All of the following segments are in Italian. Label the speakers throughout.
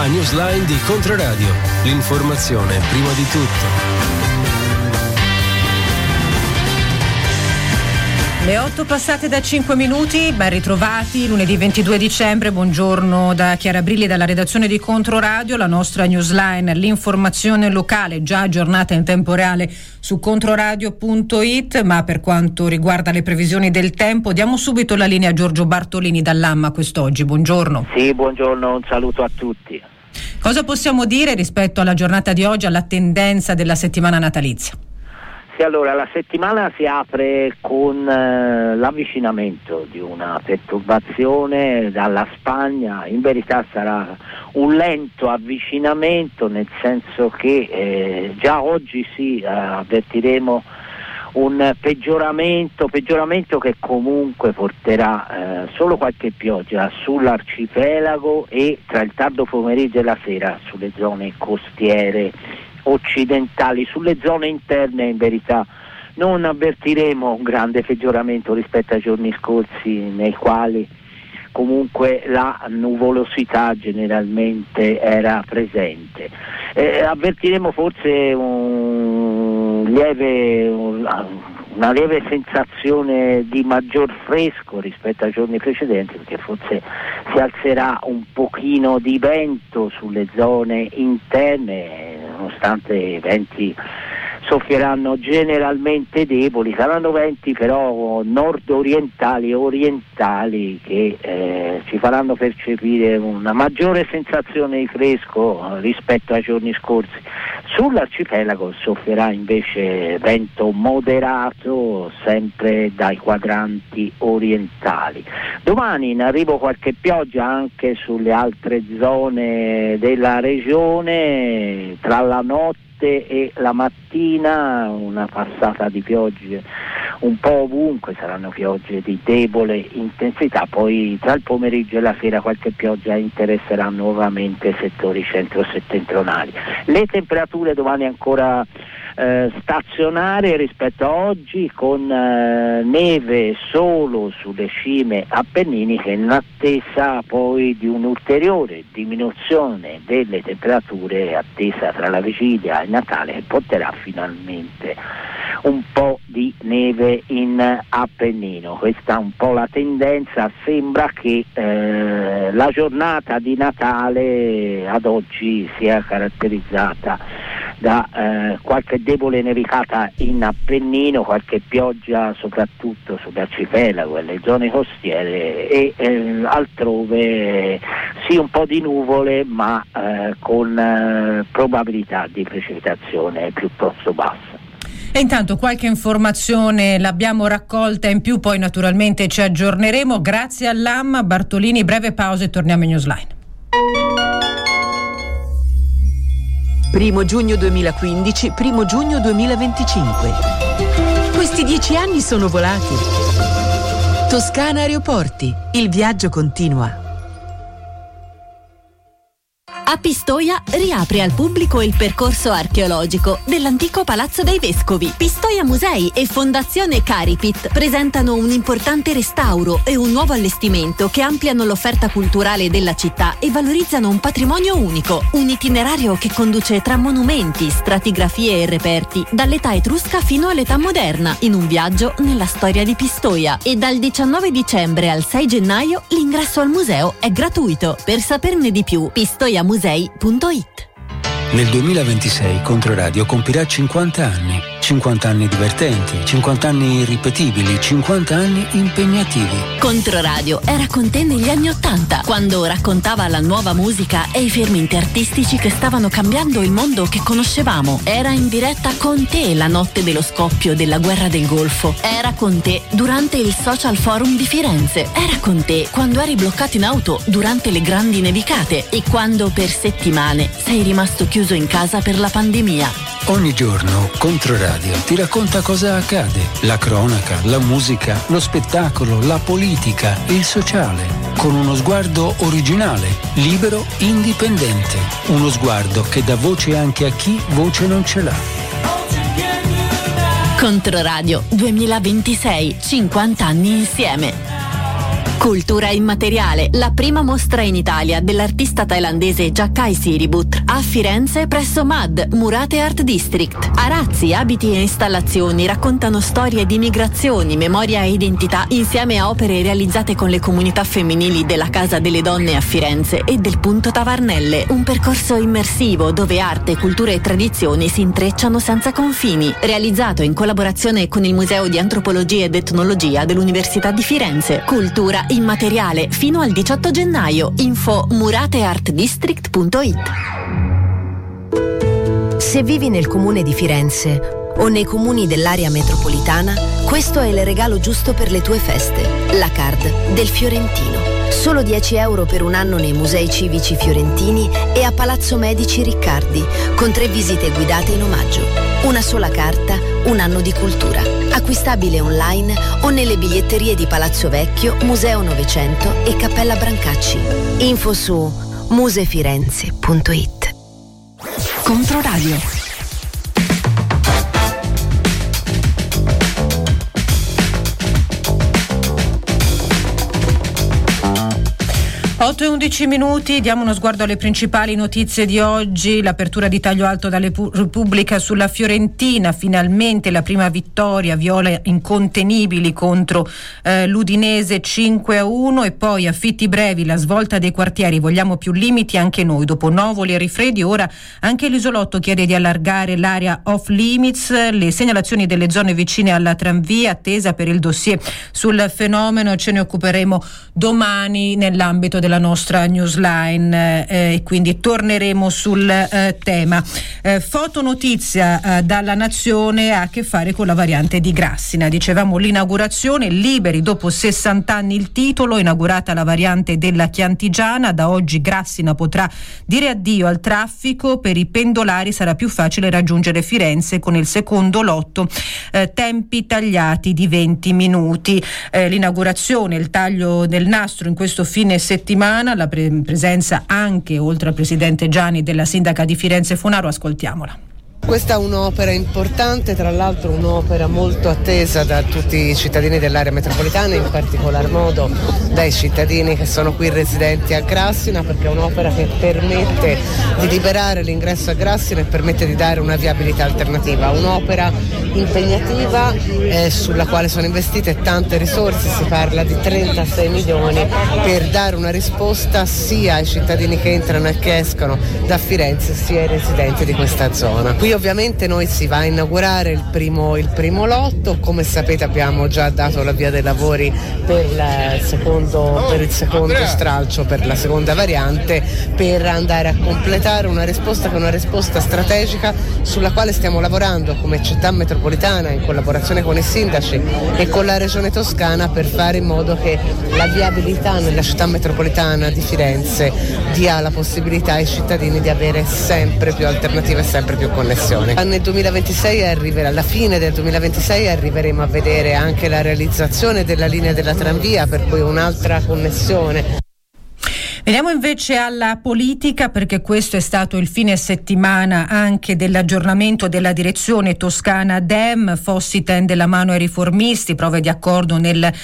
Speaker 1: La newsline di Controradio. L'informazione prima di tutto.
Speaker 2: Le 8 passate da 5 minuti, ben ritrovati, lunedì 22 dicembre, buongiorno da Chiara Brilli dalla redazione di Controradio, la nostra newsline, l'informazione locale già aggiornata in tempo reale su controradio.it, ma per quanto riguarda le previsioni del tempo diamo subito la linea a Giorgio Bartolini dall'Amma quest'oggi, buongiorno.
Speaker 3: Sì, buongiorno, un saluto a tutti.
Speaker 2: Cosa possiamo dire rispetto alla giornata di oggi, alla tendenza della settimana natalizia?
Speaker 3: Sì, allora la settimana si apre con l'avvicinamento di una perturbazione dalla Spagna. In verità sarà un lento avvicinamento, nel senso che già oggi avvertiremo un peggioramento che comunque porterà solo qualche pioggia sull'arcipelago e tra il tardo pomeriggio e la sera sulle zone costiere occidentali. Sulle zone interne in verità non avvertiremo un grande peggioramento rispetto ai giorni scorsi, nei quali comunque la nuvolosità generalmente era presente. Avvertiremo forse una lieve sensazione di maggior fresco rispetto ai giorni precedenti, perché forse si alzerà un pochino di vento sulle zone interne, nonostante i venti soffieranno generalmente deboli. Saranno venti però nord-orientali e orientali che ci faranno percepire una maggiore sensazione di fresco rispetto ai giorni scorsi. Sull'arcipelago soffierà invece vento moderato sempre dai quadranti orientali. Domani in arrivo qualche pioggia anche sulle altre zone della regione, tra la notte e la mattina una passata di piogge un po' ovunque, saranno piogge di debole intensità, poi tra il pomeriggio e la sera qualche pioggia interesserà nuovamente settori centro-settentrionali. Le temperature domani ancora stazionarie rispetto a oggi, con neve solo sulle cime appenniniche, in attesa poi di un'ulteriore diminuzione delle temperature attesa tra la vigilia e Natale, che porterà finalmente un po' di neve in Appennino. Questa è un po' la tendenza. Sembra che la giornata di Natale ad oggi sia caratterizzata da qualche debole nevicata in Appennino, qualche pioggia soprattutto sull'arcipelago e le zone costiere, e altrove sì un po' di nuvole, ma con probabilità di precipitazione piuttosto bassa.
Speaker 2: E intanto qualche informazione l'abbiamo raccolta in più, poi naturalmente ci aggiorneremo. Grazie all'Amma. Bartolini, breve pausa e torniamo in newsline.
Speaker 4: 1 giugno 2015, 1 giugno 2025. Questi 10 anni sono volati. Toscana Aeroporti, il viaggio continua.
Speaker 5: A Pistoia riapre al pubblico il percorso archeologico dell'antico Palazzo dei Vescovi. Pistoia Musei e Fondazione Caripit presentano un importante restauro e un nuovo allestimento che ampliano l'offerta culturale della città e valorizzano un patrimonio unico. Un itinerario che conduce tra monumenti, stratigrafie e reperti, dall'età etrusca fino all'età moderna, in un viaggio nella storia di Pistoia. E dal 19 dicembre al 6 gennaio l'ingresso al museo è gratuito. Per saperne di più, pistoiamusei.it.
Speaker 1: Nel 2026 Controradio compirà 50 anni. 50 anni divertenti, 50 anni irripetibili, 50 anni impegnativi.
Speaker 5: Controradio era con te negli anni '80, quando raccontava la nuova musica e i fermenti artistici che stavano cambiando il mondo che conoscevamo. Era in diretta con te la notte dello scoppio della guerra del Golfo. Era con te durante il Social Forum di Firenze. Era con te quando eri bloccato in auto durante le grandi nevicate e quando per settimane sei rimasto chiuso in casa per la pandemia.
Speaker 1: Ogni giorno Controradio ti racconta cosa accade, la cronaca, la musica, lo spettacolo, la politica, il sociale, con uno sguardo originale, libero, indipendente, uno sguardo che dà voce anche a chi voce non ce l'ha.
Speaker 5: Controradio 2026, 50 anni insieme. Cultura immateriale, la prima mostra in Italia dell'artista thailandese Jakai Siribut a Firenze presso MAD, Murate Art District. Arazzi, abiti e installazioni raccontano storie di migrazioni, memoria e identità insieme a opere realizzate con le comunità femminili della Casa delle Donne a Firenze e del Punto Tavarnelle. Un percorso immersivo dove arte, cultura e tradizioni si intrecciano senza confini. Realizzato in collaborazione con il Museo di Antropologia ed Etnologia dell'Università di Firenze. Cultura immateriale fino al 18 gennaio. Info murateartdistrict.it.
Speaker 6: Se vivi nel comune di Firenze o nei comuni dell'area metropolitana, questo è il regalo giusto per le tue feste. La card del Fiorentino. Solo 10 euro per un anno nei musei civici fiorentini e a Palazzo Medici Riccardi, con 3 visite guidate in omaggio. Una sola carta, un anno di cultura. Acquistabile online o nelle biglietterie di Palazzo Vecchio, Museo Novecento e Cappella Brancacci. Info su musefirenze.it.
Speaker 5: Controradio.
Speaker 2: 8:11 minuti, diamo uno sguardo alle principali notizie di oggi. L'apertura di taglio alto dalla Repubblica sulla Fiorentina, finalmente la prima vittoria viola incontenibili contro l'Udinese 5-1, e poi affitti brevi, la svolta dei quartieri, vogliamo più limiti anche noi. Dopo Novoli e Rifredi ora anche l'Isolotto chiede di allargare l'area off limits, le segnalazioni delle zone vicine alla tramvia, attesa per il dossier sul fenomeno. Ce ne occuperemo domani nell'ambito della nostra newsline e quindi torneremo sul tema. Fotonotizia dalla Nazione ha a che fare con la variante di Grassina. Dicevamo l'inaugurazione, liberi dopo 60 anni il titolo, inaugurata la variante della Chiantigiana. Da oggi Grassina potrà dire addio al traffico, per i pendolari sarà più facile raggiungere Firenze con il secondo lotto, tempi tagliati di 20 minuti. L'inaugurazione, il taglio del nastro in questo fine settimana, la presenza anche, oltre al presidente Gianni, della sindaca di Firenze Funaro. Ascoltiamola.
Speaker 7: Questa è un'opera importante, tra l'altro un'opera molto attesa da tutti i cittadini dell'area metropolitana, in particolar modo dai cittadini che sono qui residenti a Grassina, perché è un'opera che permette di liberare l'ingresso a Grassina e permette di dare una viabilità alternativa. Un'opera impegnativa sulla quale sono investite tante risorse, si parla di 36 milioni per dare una risposta sia ai cittadini che entrano e che escono da Firenze, sia ai residenti di questa zona. Qui ovviamente noi si va a inaugurare il primo lotto, come sapete abbiamo già dato la via dei lavori per il secondo stralcio, per la seconda variante, per andare a completare una risposta che è una risposta strategica sulla quale stiamo lavorando come città metropolitana in collaborazione con i sindaci e con la regione Toscana, per fare in modo che la viabilità nella città metropolitana di Firenze dia la possibilità ai cittadini di avere sempre più alternative e sempre più connessioni. Nel 2026 alla fine del 2026 arriveremo a vedere anche la realizzazione della linea della tramvia, per cui un'altra connessione.
Speaker 2: Veniamo invece alla politica, perché questo è stato il fine settimana anche dell'aggiornamento della direzione toscana Dem. Fossi tende la mano ai riformisti, prove di accordo nel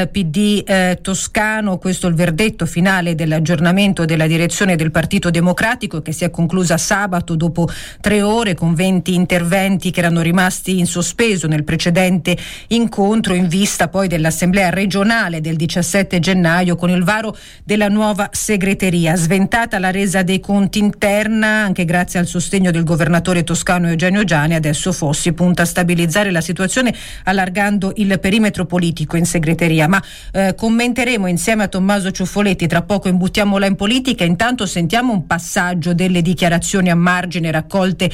Speaker 2: PD toscano. Questo è il verdetto finale dell'aggiornamento della direzione del Partito Democratico, che si è conclusa sabato dopo 3 ore con 20 interventi che erano rimasti in sospeso nel precedente incontro, in vista poi dell'assemblea regionale del 17 gennaio con il varo della nuova segreteria. Sventata la resa dei conti interna, anche grazie al sostegno del governatore toscano Eugenio Giani, adesso Fossi punta a stabilizzare la situazione allargando il perimetro politico in segreteria. Ma commenteremo insieme a Tommaso Ciuffoletti, tra poco imbuttiamola in politica. Intanto sentiamo un passaggio delle dichiarazioni a margine raccolte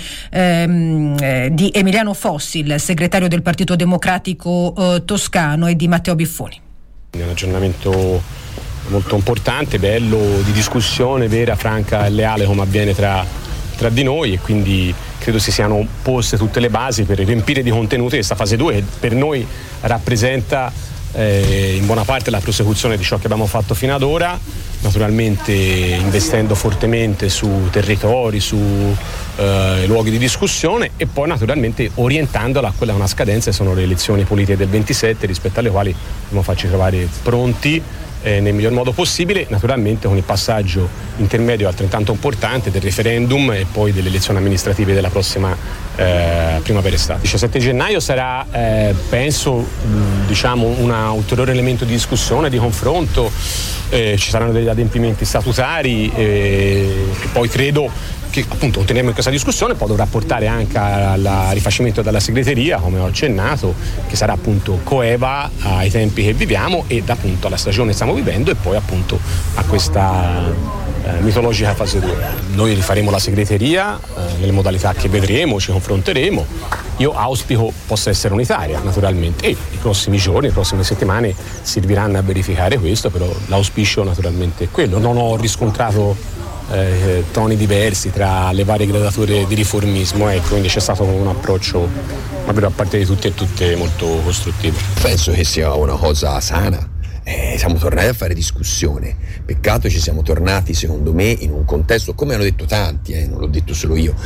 Speaker 2: di Emiliano Fossi, il segretario del Partito Democratico toscano, e di Matteo Biffoni.
Speaker 8: Un aggiornamento molto importante, bello, di discussione vera, franca e leale, come avviene tra di noi, e quindi credo si siano poste tutte le basi per riempire di contenuti questa fase 2, che per noi rappresenta in buona parte la prosecuzione di ciò che abbiamo fatto fino ad ora, naturalmente investendo fortemente su territori, su luoghi di discussione, e poi naturalmente orientandola a quella che è una scadenza, sono le elezioni politiche del 27, rispetto alle quali dobbiamo farci trovare pronti nel miglior modo possibile, naturalmente con il passaggio intermedio altrettanto importante del referendum e poi delle elezioni amministrative della prossima primavera-estate. Il 17 gennaio sarà, penso, un ulteriore elemento di discussione, di confronto, ci saranno degli adempimenti statutari e poi credo che appunto continueremo in questa discussione, poi dovrà portare anche al rifacimento della segreteria, come ho accennato, che sarà appunto coeva ai tempi che viviamo e appunto alla stagione che stiamo vivendo e poi appunto a questa mitologica fase 2. Noi rifaremo la segreteria nelle modalità che vedremo, ci confronteremo. Io auspico possa essere unitaria naturalmente e i prossimi giorni, le prossime settimane serviranno a verificare questo, però l'auspicio naturalmente è quello. Non ho riscontrato toni diversi tra le varie gradature di riformismo, quindi c'è stato un approccio davvero a parte di tutti e tutte molto costruttivo.
Speaker 9: Penso che sia una cosa sana. Siamo tornati a fare discussione. Peccato ci siamo tornati, secondo me, in un contesto, come hanno detto tanti, non l'ho detto solo io,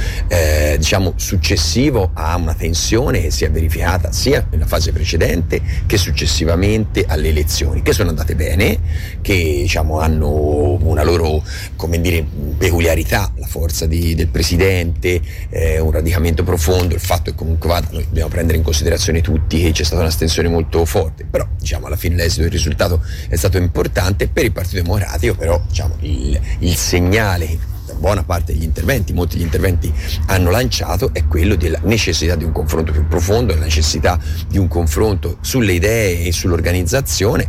Speaker 9: successivo a una tensione che si è verificata sia nella fase precedente che successivamente alle elezioni, che sono andate bene, che hanno una loro, peculiarità, la forza del presidente, un radicamento profondo, il fatto che comunque noi dobbiamo prendere in considerazione tutti che c'è stata un'astensione molto forte, però alla fine l'esito del risultato è stato importante per il Partito Democratico, però il segnale che buona parte degli interventi, molti degli interventi hanno lanciato è quello della necessità di un confronto più profondo, della necessità di un confronto sulle idee e sull'organizzazione.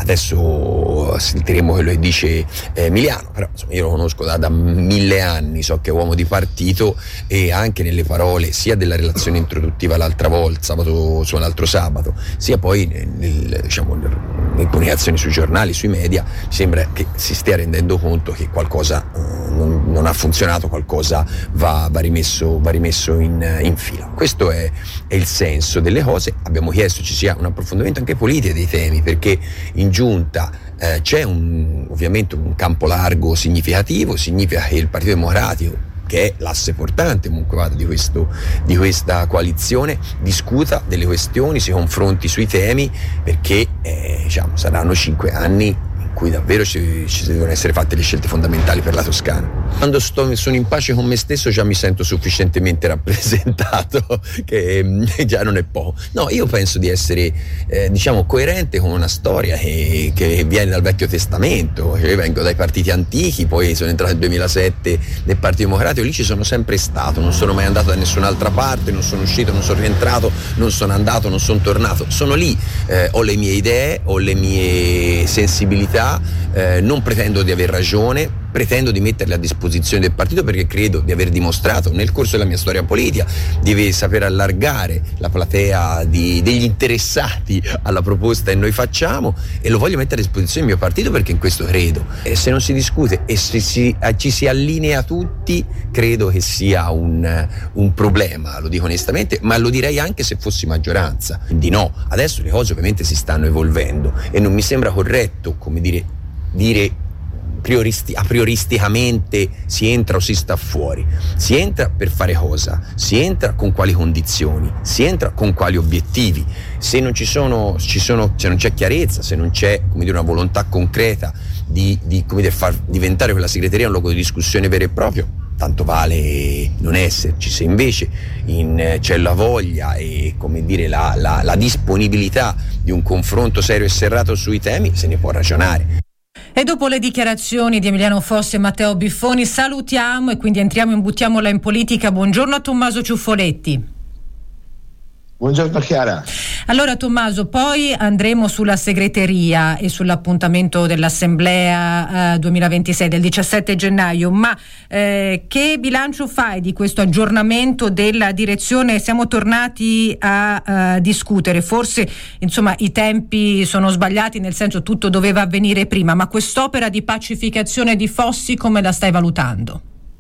Speaker 9: Adesso sentiremo quello che dice Emiliano, però io lo conosco da 1000 anni, so che è uomo di partito e anche nelle parole sia della relazione introduttiva l'altra volta, l'altro sabato, sia poi nelle comunicazioni sui giornali, sui media, mi sembra che si stia rendendo conto che qualcosa non ha funzionato, qualcosa va rimesso in fila. Questo è il senso delle cose. Abbiamo chiesto ci sia un approfondimento anche politico dei temi, perché in giunta c'è ovviamente un campo largo significativo, significa che il Partito Democratico, che è l'asse portante comunque di questa coalizione, discuta delle questioni, si confronti sui temi, perché saranno 5 anni cui davvero ci devono essere fatte le scelte fondamentali per la Toscana. Quando sono in pace con me stesso già mi sento sufficientemente rappresentato, che già non è poco. No, io penso di essere coerente con una storia che viene dal Vecchio Testamento. Io vengo dai partiti antichi, poi sono entrato nel 2007 nel Partito Democratico, lì ci sono sempre stato, non sono mai andato da nessun'altra parte, non sono uscito, non sono rientrato, non sono andato, non sono tornato, sono lì, ho le mie idee, ho le mie sensibilità, non pretendo di aver ragione, pretendo di metterle a disposizione del partito, perché credo di aver dimostrato nel corso della mia storia politica di saper allargare la platea degli interessati alla proposta che noi facciamo, e lo voglio mettere a disposizione del mio partito perché in questo credo. E se non si discute e ci si allinea tutti, credo che sia un problema, lo dico onestamente, ma lo direi anche se fossi maggioranza. Quindi no, adesso le cose ovviamente si stanno evolvendo e non mi sembra corretto, dire prioristicamente si entra o si sta fuori. Si entra per fare cosa? Si entra con quali condizioni? Si entra con quali obiettivi? Se non se non c'è chiarezza, se non c'è una volontà concreta di far diventare quella segreteria un luogo di discussione vero e proprio, tanto vale non esserci. Se invece c'è la voglia e la disponibilità di un confronto serio e serrato sui temi, se ne può ragionare.
Speaker 2: E dopo le dichiarazioni di Emiliano Fossi e Matteo Biffoni salutiamo e quindi buttiamola in politica. Buongiorno a Tommaso Ciuffoletti.
Speaker 10: Buongiorno Chiara.
Speaker 2: Allora Tommaso, poi andremo sulla segreteria e sull'appuntamento dell'Assemblea 2026 del 17 gennaio, ma che bilancio fai di questo aggiornamento della direzione? Siamo tornati a discutere, forse i tempi sono sbagliati, nel senso tutto doveva avvenire prima, ma quest'opera di pacificazione di Fossi come la stai valutando?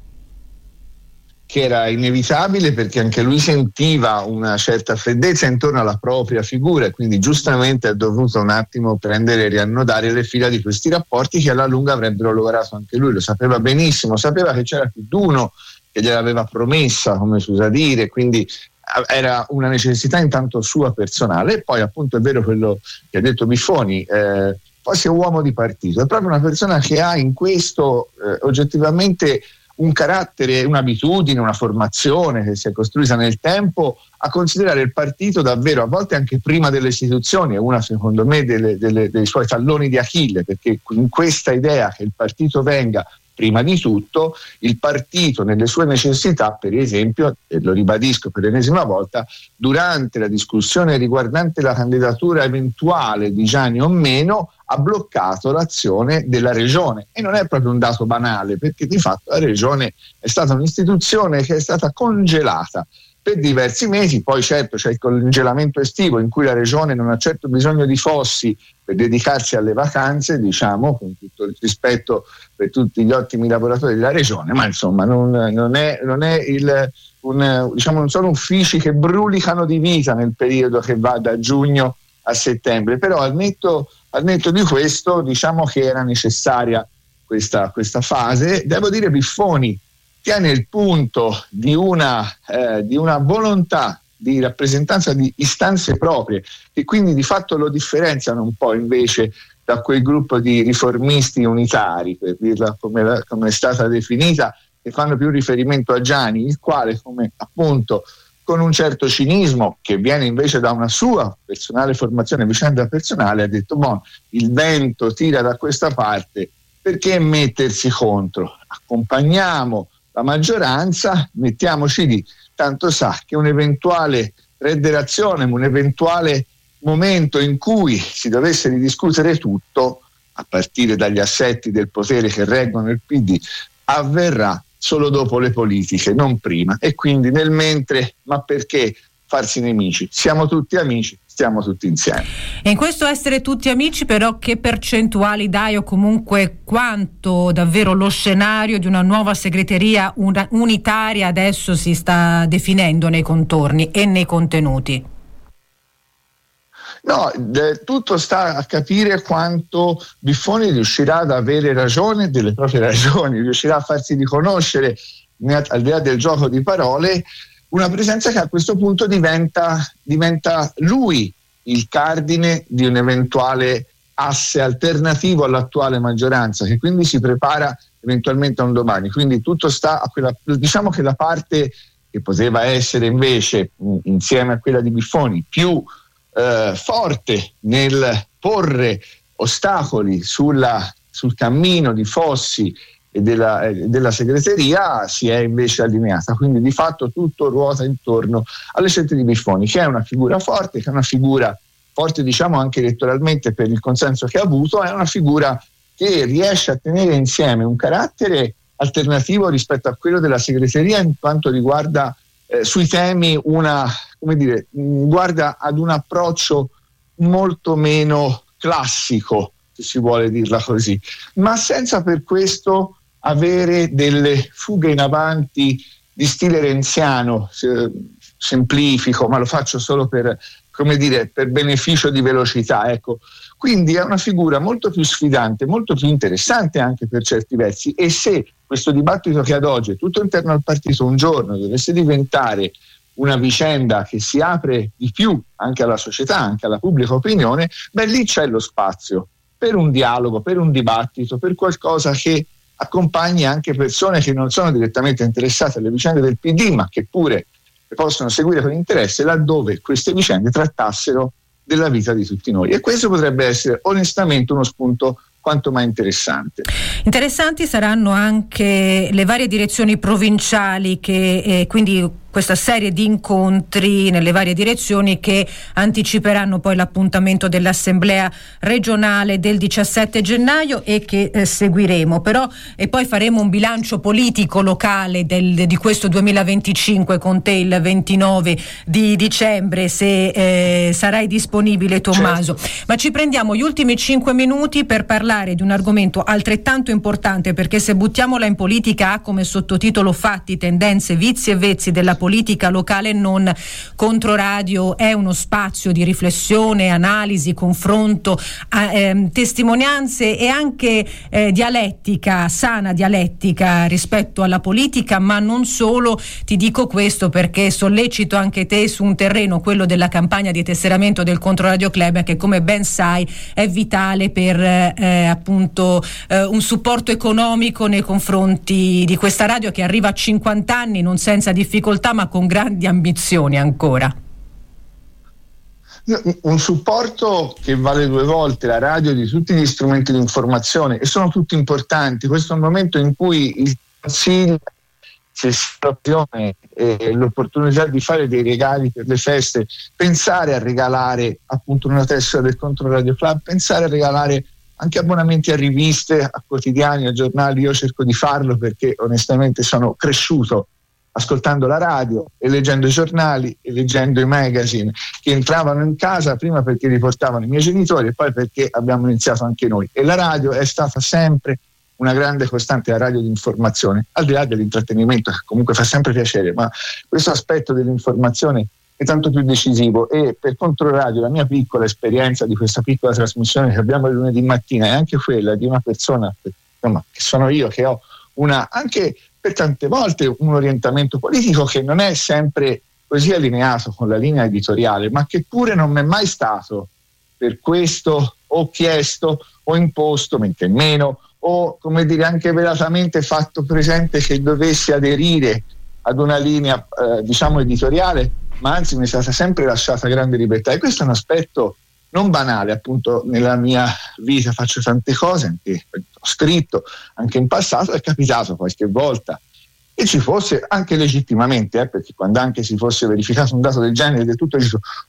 Speaker 10: Che era inevitabile, perché anche lui sentiva una certa freddezza intorno alla propria figura e quindi giustamente ha dovuto un attimo prendere e riannodare le fila di questi rapporti che alla lunga avrebbero lavorato anche lui. Lo sapeva benissimo, sapeva che c'era più di uno che gliel'aveva promessa, come si usa dire, quindi era una necessità intanto sua personale. E poi appunto è vero quello che ha detto Biffoni, fosse uomo di partito, è proprio una persona che ha in questo oggettivamente un carattere, un'abitudine, una formazione che si è costruita nel tempo a considerare il partito davvero, a volte anche prima delle istituzioni. È una, secondo me, dei suoi talloni di Achille, perché in questa idea che il partito venga prima di tutto, il partito nelle sue necessità, per esempio, e lo ribadisco per l'ennesima volta, durante la discussione riguardante la candidatura eventuale di Gianni o meno, ha bloccato l'azione della regione. E non è proprio un dato banale, perché di fatto la regione è stata un'istituzione che è stata congelata per diversi mesi. Poi certo c'è il congelamento estivo in cui la regione non ha certo bisogno di Fossi per dedicarsi alle vacanze, diciamo, con tutto il rispetto per tutti gli ottimi lavoratori della regione, ma insomma non sono uffici che brulicano di vita nel periodo che va da giugno a settembre. Però al netto di questo, diciamo che era necessaria questa fase. Devo dire, Biffoni tiene il punto di una volontà di rappresentanza di istanze proprie, che quindi di fatto lo differenziano un po' invece da quel gruppo di riformisti unitari, per dirla come è stata definita, che fanno più riferimento a Gianni, il quale, come appunto con un certo cinismo che viene invece da una sua personale formazione, vicenda personale, ha detto: il vento tira da questa parte, perché mettersi contro? Accompagniamo la maggioranza, mettiamoci lì, tanto sa che un'eventuale reiterazione, un eventuale momento in cui si dovesse ridiscutere tutto, a partire dagli assetti del potere che reggono il PD, avverrà solo dopo le politiche, non prima. E quindi nel mentre, ma perché farsi nemici? Siamo tutti amici, stiamo tutti insieme.
Speaker 2: E in questo essere tutti amici, però, che percentuali dai, o comunque quanto davvero lo scenario di una nuova segreteria unitaria adesso si sta definendo nei contorni e nei contenuti?
Speaker 10: No, tutto sta a capire quanto Biffoni riuscirà ad avere ragione delle proprie ragioni, riuscirà a farsi riconoscere, al di là del gioco di parole, una presenza che a questo punto diventa lui il cardine di un eventuale asse alternativo all'attuale maggioranza, che quindi si prepara eventualmente a un domani. Quindi tutto sta a quella, diciamo che la parte che poteva essere invece, insieme a quella di Biffoni, più forte nel porre ostacoli sul cammino di Fossi e della segreteria, si è invece allineata. Quindi di fatto tutto ruota intorno alle scelte di Biffoni, che è una figura forte, diciamo anche elettoralmente per il consenso che ha avuto, è una figura che riesce a tenere insieme un carattere alternativo rispetto a quello della segreteria, in quanto riguarda sui temi guarda ad un approccio molto meno classico, se si vuole dirla così, ma senza per questo avere delle fughe in avanti di stile renziano. Semplifico, ma lo faccio solo per beneficio di velocità, ecco. Quindi è una figura molto più sfidante, molto più interessante anche per certi versi, e se questo dibattito che ad oggi è tutto interno al partito un giorno dovesse diventare una vicenda che si apre di più anche alla società, anche alla pubblica opinione, lì c'è lo spazio per un dialogo, per un dibattito, per qualcosa che accompagni anche persone che non sono direttamente interessate alle vicende del PD, ma che pure possono seguire con interesse laddove queste vicende trattassero della vita di tutti noi. E questo potrebbe essere onestamente uno spunto quanto mai interessante.
Speaker 2: Interessanti saranno anche le varie direzioni provinciali che quindi questa serie di incontri nelle varie direzioni che anticiperanno poi l'appuntamento dell'Assemblea regionale del 17 gennaio e che seguiremo. Però e poi faremo un bilancio politico locale di questo 2025 con te il 29 di dicembre, se sarai disponibile, Tommaso. Certo. Ma ci prendiamo gli ultimi 5 minuti per parlare di un argomento altrettanto importante, perché Se buttiamola in politica ha come sottotitolo Fatti, tendenze, vizi e vezzi della politica politica locale e non. Controradio è uno spazio di riflessione, analisi, confronto, testimonianze e anche dialettica, sana dialettica rispetto alla politica, ma non solo. Ti dico questo perché sollecito anche te su un terreno, quello della campagna di tesseramento del Controradio Club, che come ben sai è vitale per appunto un supporto economico nei confronti di questa radio che arriva a 50 anni non senza difficoltà ma con grandi ambizioni ancora.
Speaker 10: Un supporto che vale due volte la radio di tutti gli strumenti di informazione, e sono tutti importanti. Questo è un momento in cui il Consiglio, c'è l'occasione e l'opportunità di fare dei regali per le feste, pensare a regalare appunto una tessera del Controradio Club, pensare a regalare anche abbonamenti a riviste, a quotidiani, a giornali. Io cerco di farlo perché onestamente sono cresciuto ascoltando la radio e leggendo i giornali e leggendo i magazine che entravano in casa, prima perché li portavano i miei genitori e poi perché abbiamo iniziato anche noi, e la radio è stata sempre una grande costante, la radio di informazione, al di là dell'intrattenimento che comunque fa sempre piacere, ma questo aspetto dell'informazione è tanto più decisivo. E per Controradio la mia piccola esperienza di questa piccola trasmissione che abbiamo il lunedì mattina è anche quella di una persona, insomma, che sono io, che ho anche per tante volte un orientamento politico che non è sempre così allineato con la linea editoriale, ma che pure non mi è mai stato per questo o chiesto o imposto, men che meno, o come dire anche velatamente fatto presente che dovessi aderire ad una linea diciamo editoriale, ma anzi mi è stata sempre lasciata grande libertà. E questo è un aspetto non banale, appunto nella mia vita faccio tante cose, anche ho scritto anche in passato, è capitato qualche volta e ci fosse anche legittimamente, perché quando anche si fosse verificato un dato del genere del tutto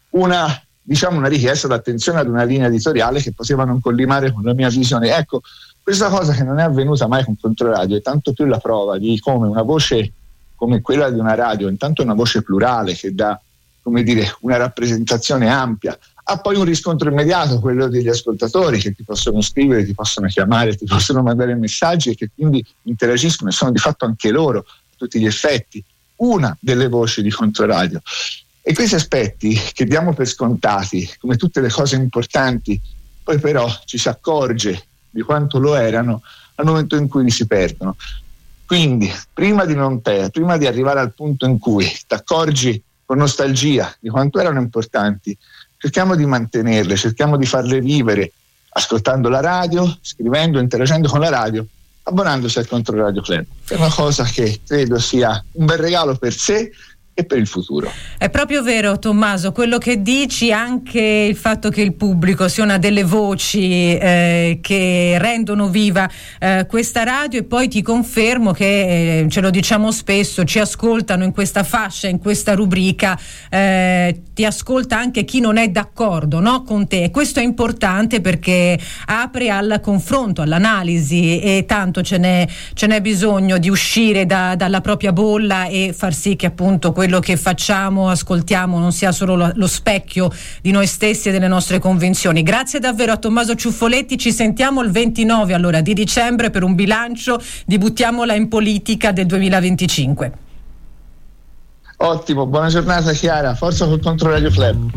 Speaker 10: una richiesta d'attenzione ad una linea editoriale che poteva non collimare con la mia visione. Ecco, questa cosa che non è avvenuta mai con Controradio è tanto più la prova di come una voce come quella di una radio, intanto è una voce plurale che dà, come dire, una rappresentazione ampia, ha poi un riscontro immediato, quello degli ascoltatori che ti possono scrivere, ti possono chiamare, ti possono mandare messaggi e che quindi interagiscono e sono di fatto anche loro, a tutti gli effetti, una delle voci di Controradio. E questi aspetti che diamo per scontati, come tutte le cose importanti, poi però ci si accorge di quanto lo erano al momento in cui li si perdono. Quindi prima di arrivare al punto in cui ti accorgi con nostalgia di quanto erano importanti, cerchiamo di mantenerle, cerchiamo di farle vivere ascoltando la radio, scrivendo, interagendo con la radio, abbonandosi al Controradio Club. È una cosa che credo sia un bel regalo per sé e per il futuro.
Speaker 2: È proprio vero, Tommaso, quello che dici, anche il fatto che il pubblico sia una delle voci che rendono viva questa radio, e poi ti confermo che ce lo diciamo spesso, ci ascoltano in questa fascia, in questa rubrica, ti ascolta anche chi non è d'accordo, no, con te, e questo è importante perché apre al confronto, all'analisi, e tanto ce n'è bisogno di uscire dalla propria bolla e far sì che appunto quello che facciamo, ascoltiamo, non sia solo lo specchio di noi stessi e delle nostre convinzioni. Grazie davvero a Tommaso Ciuffoletti, ci sentiamo il 29 allora di dicembre per un bilancio di Buttiamola in Politica del 2025.
Speaker 10: Ottimo, buona giornata Chiara, forza col Controradio Club.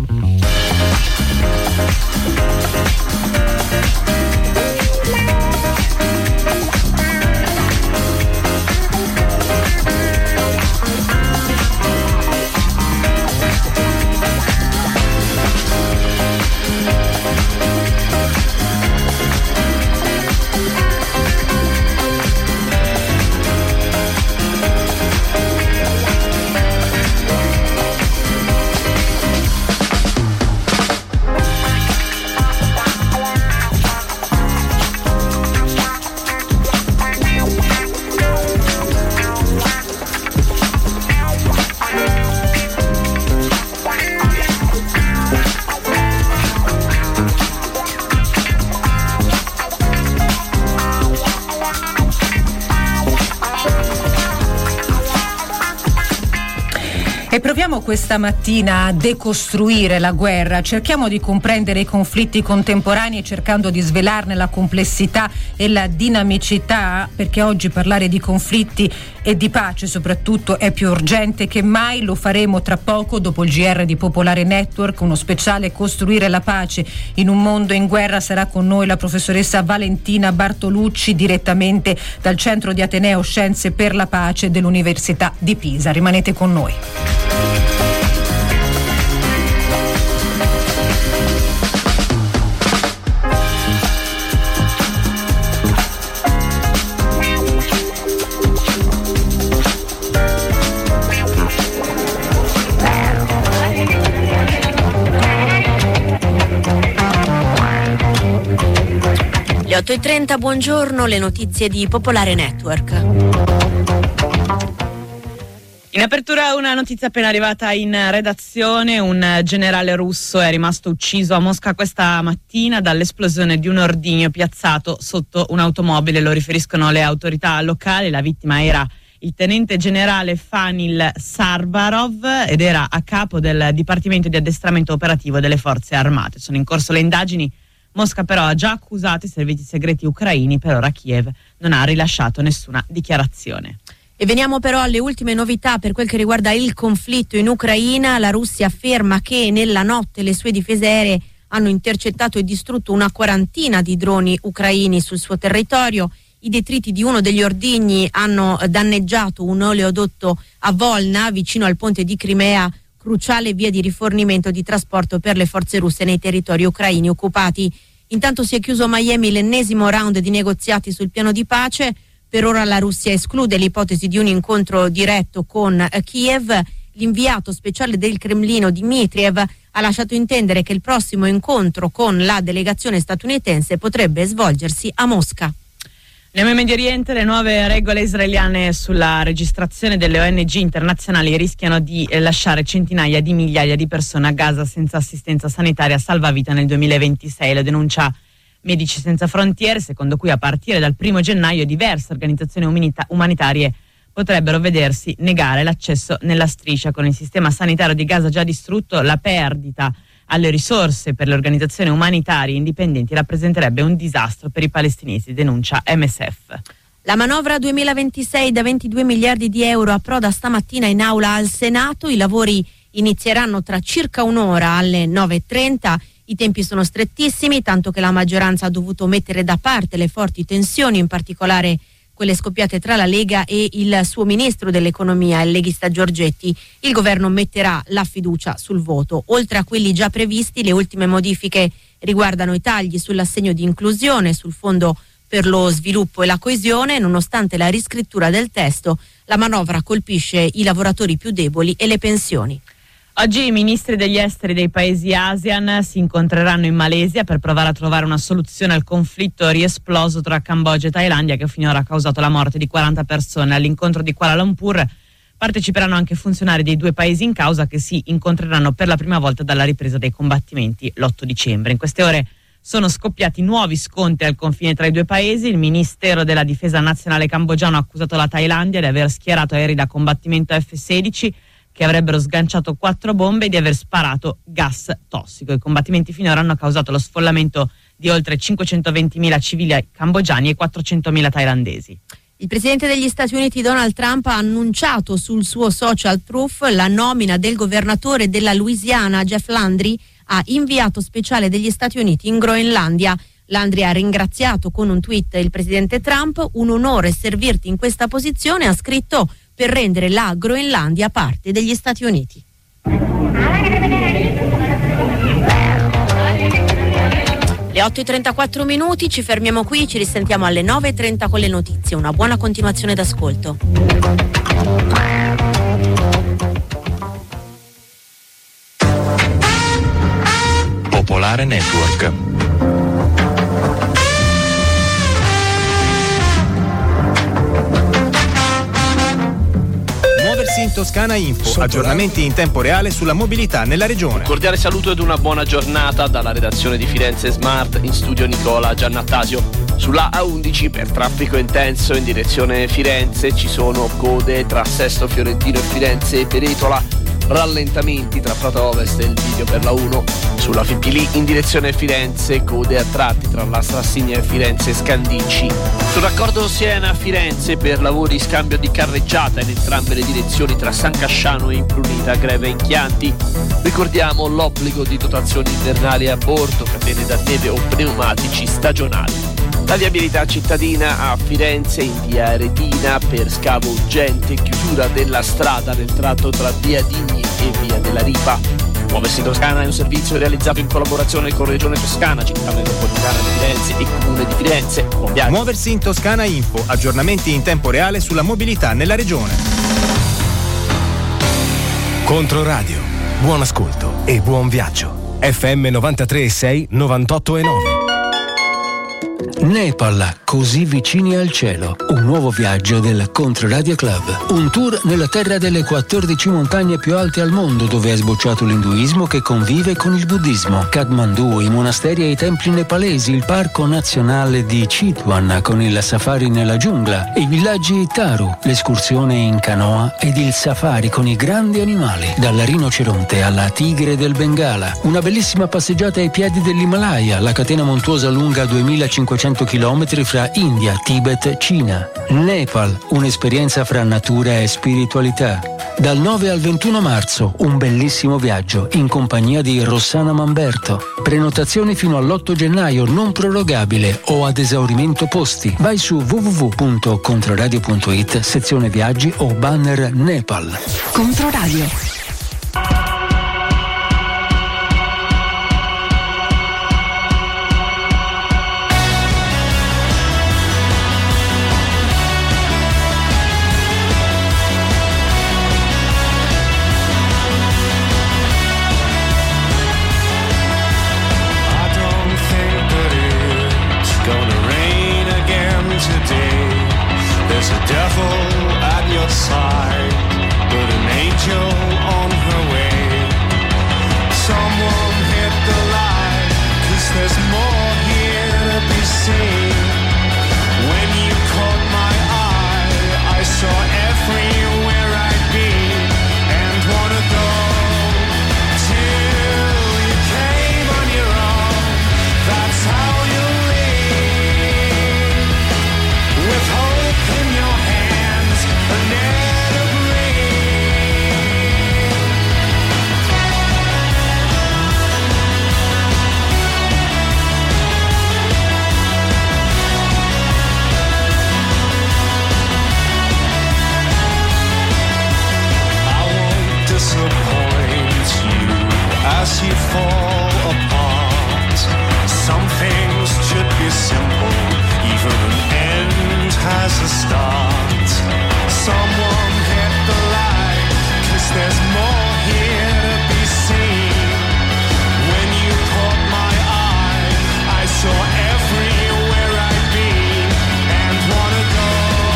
Speaker 2: proviamo questa mattina a decostruire la guerra, cerchiamo di comprendere i conflitti contemporanei cercando di svelarne la complessità e la dinamicità, perché oggi parlare di conflitti e di pace soprattutto è più urgente che mai. Lo faremo tra poco dopo il GR di Popolare Network, uno speciale Costruire la pace in un mondo in guerra. Sarà con noi la professoressa Valentina Bartolucci direttamente dal Centro di Ateneo Scienze per la Pace dell'Università di Pisa. Rimanete con noi.
Speaker 11: Le 8:30, buongiorno, le notizie di Popolare Network.
Speaker 12: In apertura una notizia appena arrivata in redazione: un generale russo è rimasto ucciso a Mosca questa mattina dall'esplosione di un ordigno piazzato sotto un'automobile, lo riferiscono le autorità locali. La vittima era il tenente generale Fanil Sarvarov ed era a capo del Dipartimento di Addestramento Operativo delle Forze Armate. Sono in corso le indagini. Mosca però ha già accusato i servizi segreti ucraini, per ora Kiev non ha rilasciato nessuna dichiarazione.
Speaker 11: E veniamo però alle ultime novità per quel che riguarda il conflitto in Ucraina. La Russia afferma che nella notte le sue difese aeree hanno intercettato e distrutto una quarantina di droni ucraini sul suo territorio. I detriti di uno degli ordigni hanno danneggiato un oleodotto a Volna, vicino al ponte di Crimea, cruciale via di rifornimento di trasporto per le forze russe nei territori ucraini occupati. Intanto si è chiuso a Miami l'ennesimo round di negoziati sul piano di pace. Per ora la Russia esclude l'ipotesi di un incontro diretto con Kiev. L'inviato speciale del Cremlino Dmitriev ha lasciato intendere che il prossimo incontro con la delegazione statunitense potrebbe svolgersi a Mosca.
Speaker 12: Andiamo in Medio Oriente. Le nuove regole israeliane sulla registrazione delle ONG internazionali rischiano di lasciare centinaia di migliaia di persone a Gaza senza assistenza sanitaria salvavita nel 2026. Lo denuncia Medici Senza Frontiere, secondo cui a partire dal 1 gennaio diverse organizzazioni umanitarie potrebbero vedersi negare l'accesso nella striscia. Con il sistema sanitario di Gaza già distrutto, la perdita alle risorse per le organizzazioni umanitarie indipendenti rappresenterebbe un disastro per i palestinesi, denuncia MSF.
Speaker 11: La manovra 2026 da 22 miliardi di euro approda stamattina in aula al Senato. I lavori inizieranno tra circa un'ora alle 9:30. I tempi sono strettissimi, tanto che la maggioranza ha dovuto mettere da parte le forti tensioni, in particolare quelle scoppiate tra la Lega e il suo ministro dell'economia, il leghista Giorgetti. Il governo metterà la fiducia sul voto. Oltre a quelli già previsti, le ultime modifiche riguardano i tagli sull'assegno di inclusione, sul fondo per lo sviluppo e la coesione. Nonostante la riscrittura del testo, la manovra colpisce i lavoratori più deboli e le pensioni.
Speaker 12: Oggi i ministri degli esteri dei paesi ASEAN si incontreranno in Malesia per provare a trovare una soluzione al conflitto riesploso tra Cambogia e Thailandia, che finora ha causato la morte di 40 persone. All'incontro di Kuala Lumpur parteciperanno anche funzionari dei due paesi in causa, che si incontreranno per la prima volta dalla ripresa dei combattimenti l'8 dicembre. In queste ore sono scoppiati nuovi scontri al confine tra i due paesi. Il Ministero della Difesa Nazionale cambogiano ha accusato la Thailandia di aver schierato aerei da combattimento F-16 che avrebbero sganciato 4 bombe e di aver sparato gas tossico. I combattimenti finora hanno causato lo sfollamento di oltre 520.000 civili cambogiani e 400.000 thailandesi.
Speaker 11: Il presidente degli Stati Uniti Donald Trump ha annunciato sul suo social Truth la nomina del governatore della Louisiana Jeff Landry a inviato speciale degli Stati Uniti in Groenlandia. Landry ha ringraziato con un tweet il presidente Trump. Un onore servirti in questa posizione, ha scritto, per rendere la Groenlandia parte degli Stati Uniti. Le 8:34 minuti, ci fermiamo qui, ci risentiamo alle 9:30 con le notizie. Una buona continuazione d'ascolto.
Speaker 13: Popolare Network.
Speaker 14: In Toscana Info, aggiornamenti in tempo reale sulla mobilità nella regione.
Speaker 15: Un cordiale saluto ed una buona giornata dalla redazione di Firenze Smart, in studio Nicola Giannattasio. Sulla A11 per traffico intenso in direzione Firenze ci sono code tra Sesto Fiorentino e Firenze e Peretola. rallentamenti tra Prato Ovest e il bivio per la 1. Sulla Fipili in direzione Firenze, code a tratti tra la Strassigna e Firenze Scandicci. Sul raccordo Siena-Firenze per lavori scambio di carreggiata in entrambe le direzioni tra San Casciano e Imprunita, greve in Chianti. Ricordiamo l'obbligo di dotazioni invernali a bordo, catene da neve o pneumatici stagionali. La viabilità cittadina a Firenze in via Aretina per scavo urgente, chiusura della strada nel tratto tra via Digni e via della Ripa. Muoversi Toscana è un servizio realizzato in collaborazione con Regione Toscana, Città Metropolitana di Firenze e Comune di Firenze.
Speaker 14: Muoversi in Toscana Info, aggiornamenti in tempo reale sulla mobilità nella regione.
Speaker 16: Controradio, buon ascolto e buon viaggio. FM 93.6, 98.9.
Speaker 1: Nepal, così vicini al cielo. Un nuovo viaggio del Controradio Club. Un tour nella terra delle 14 montagne più alte al mondo, dove è sbocciato l'induismo che convive con il buddismo. Kathmandu, i monasteri e i templi nepalesi, il parco nazionale di Chitwan con il safari nella giungla, i villaggi Taru, l'escursione in canoa ed il safari con i grandi animali, dal rinoceronte alla tigre del Bengala. Una bellissima passeggiata ai piedi dell'Himalaya, la catena montuosa lunga 2500 chilometri fra India, Tibet, Cina. Nepal, un'esperienza fra natura e spiritualità. Dal 9 al 21 marzo, un bellissimo viaggio in compagnia di Rossana Mamberto. Prenotazioni fino all'8 gennaio, non prorogabile o ad esaurimento posti. Vai su www.controradio.it, sezione viaggi o banner Nepal.
Speaker 5: Controradio.
Speaker 17: There's a devil at your side, but an angel on her way. Someone hit the light, 'cause there's more here to be seen. When you caught my eye, I saw everywhere I'd been and wanna go till you came on your own. That's how you live, with hope in your hands, and never I won't disappoint you as you fall apart. Some things should be simple, even an end has a start. Someone hit the light, 'cause there's more here to be seen. When you caught my eye, I saw everywhere I'd been and wanna go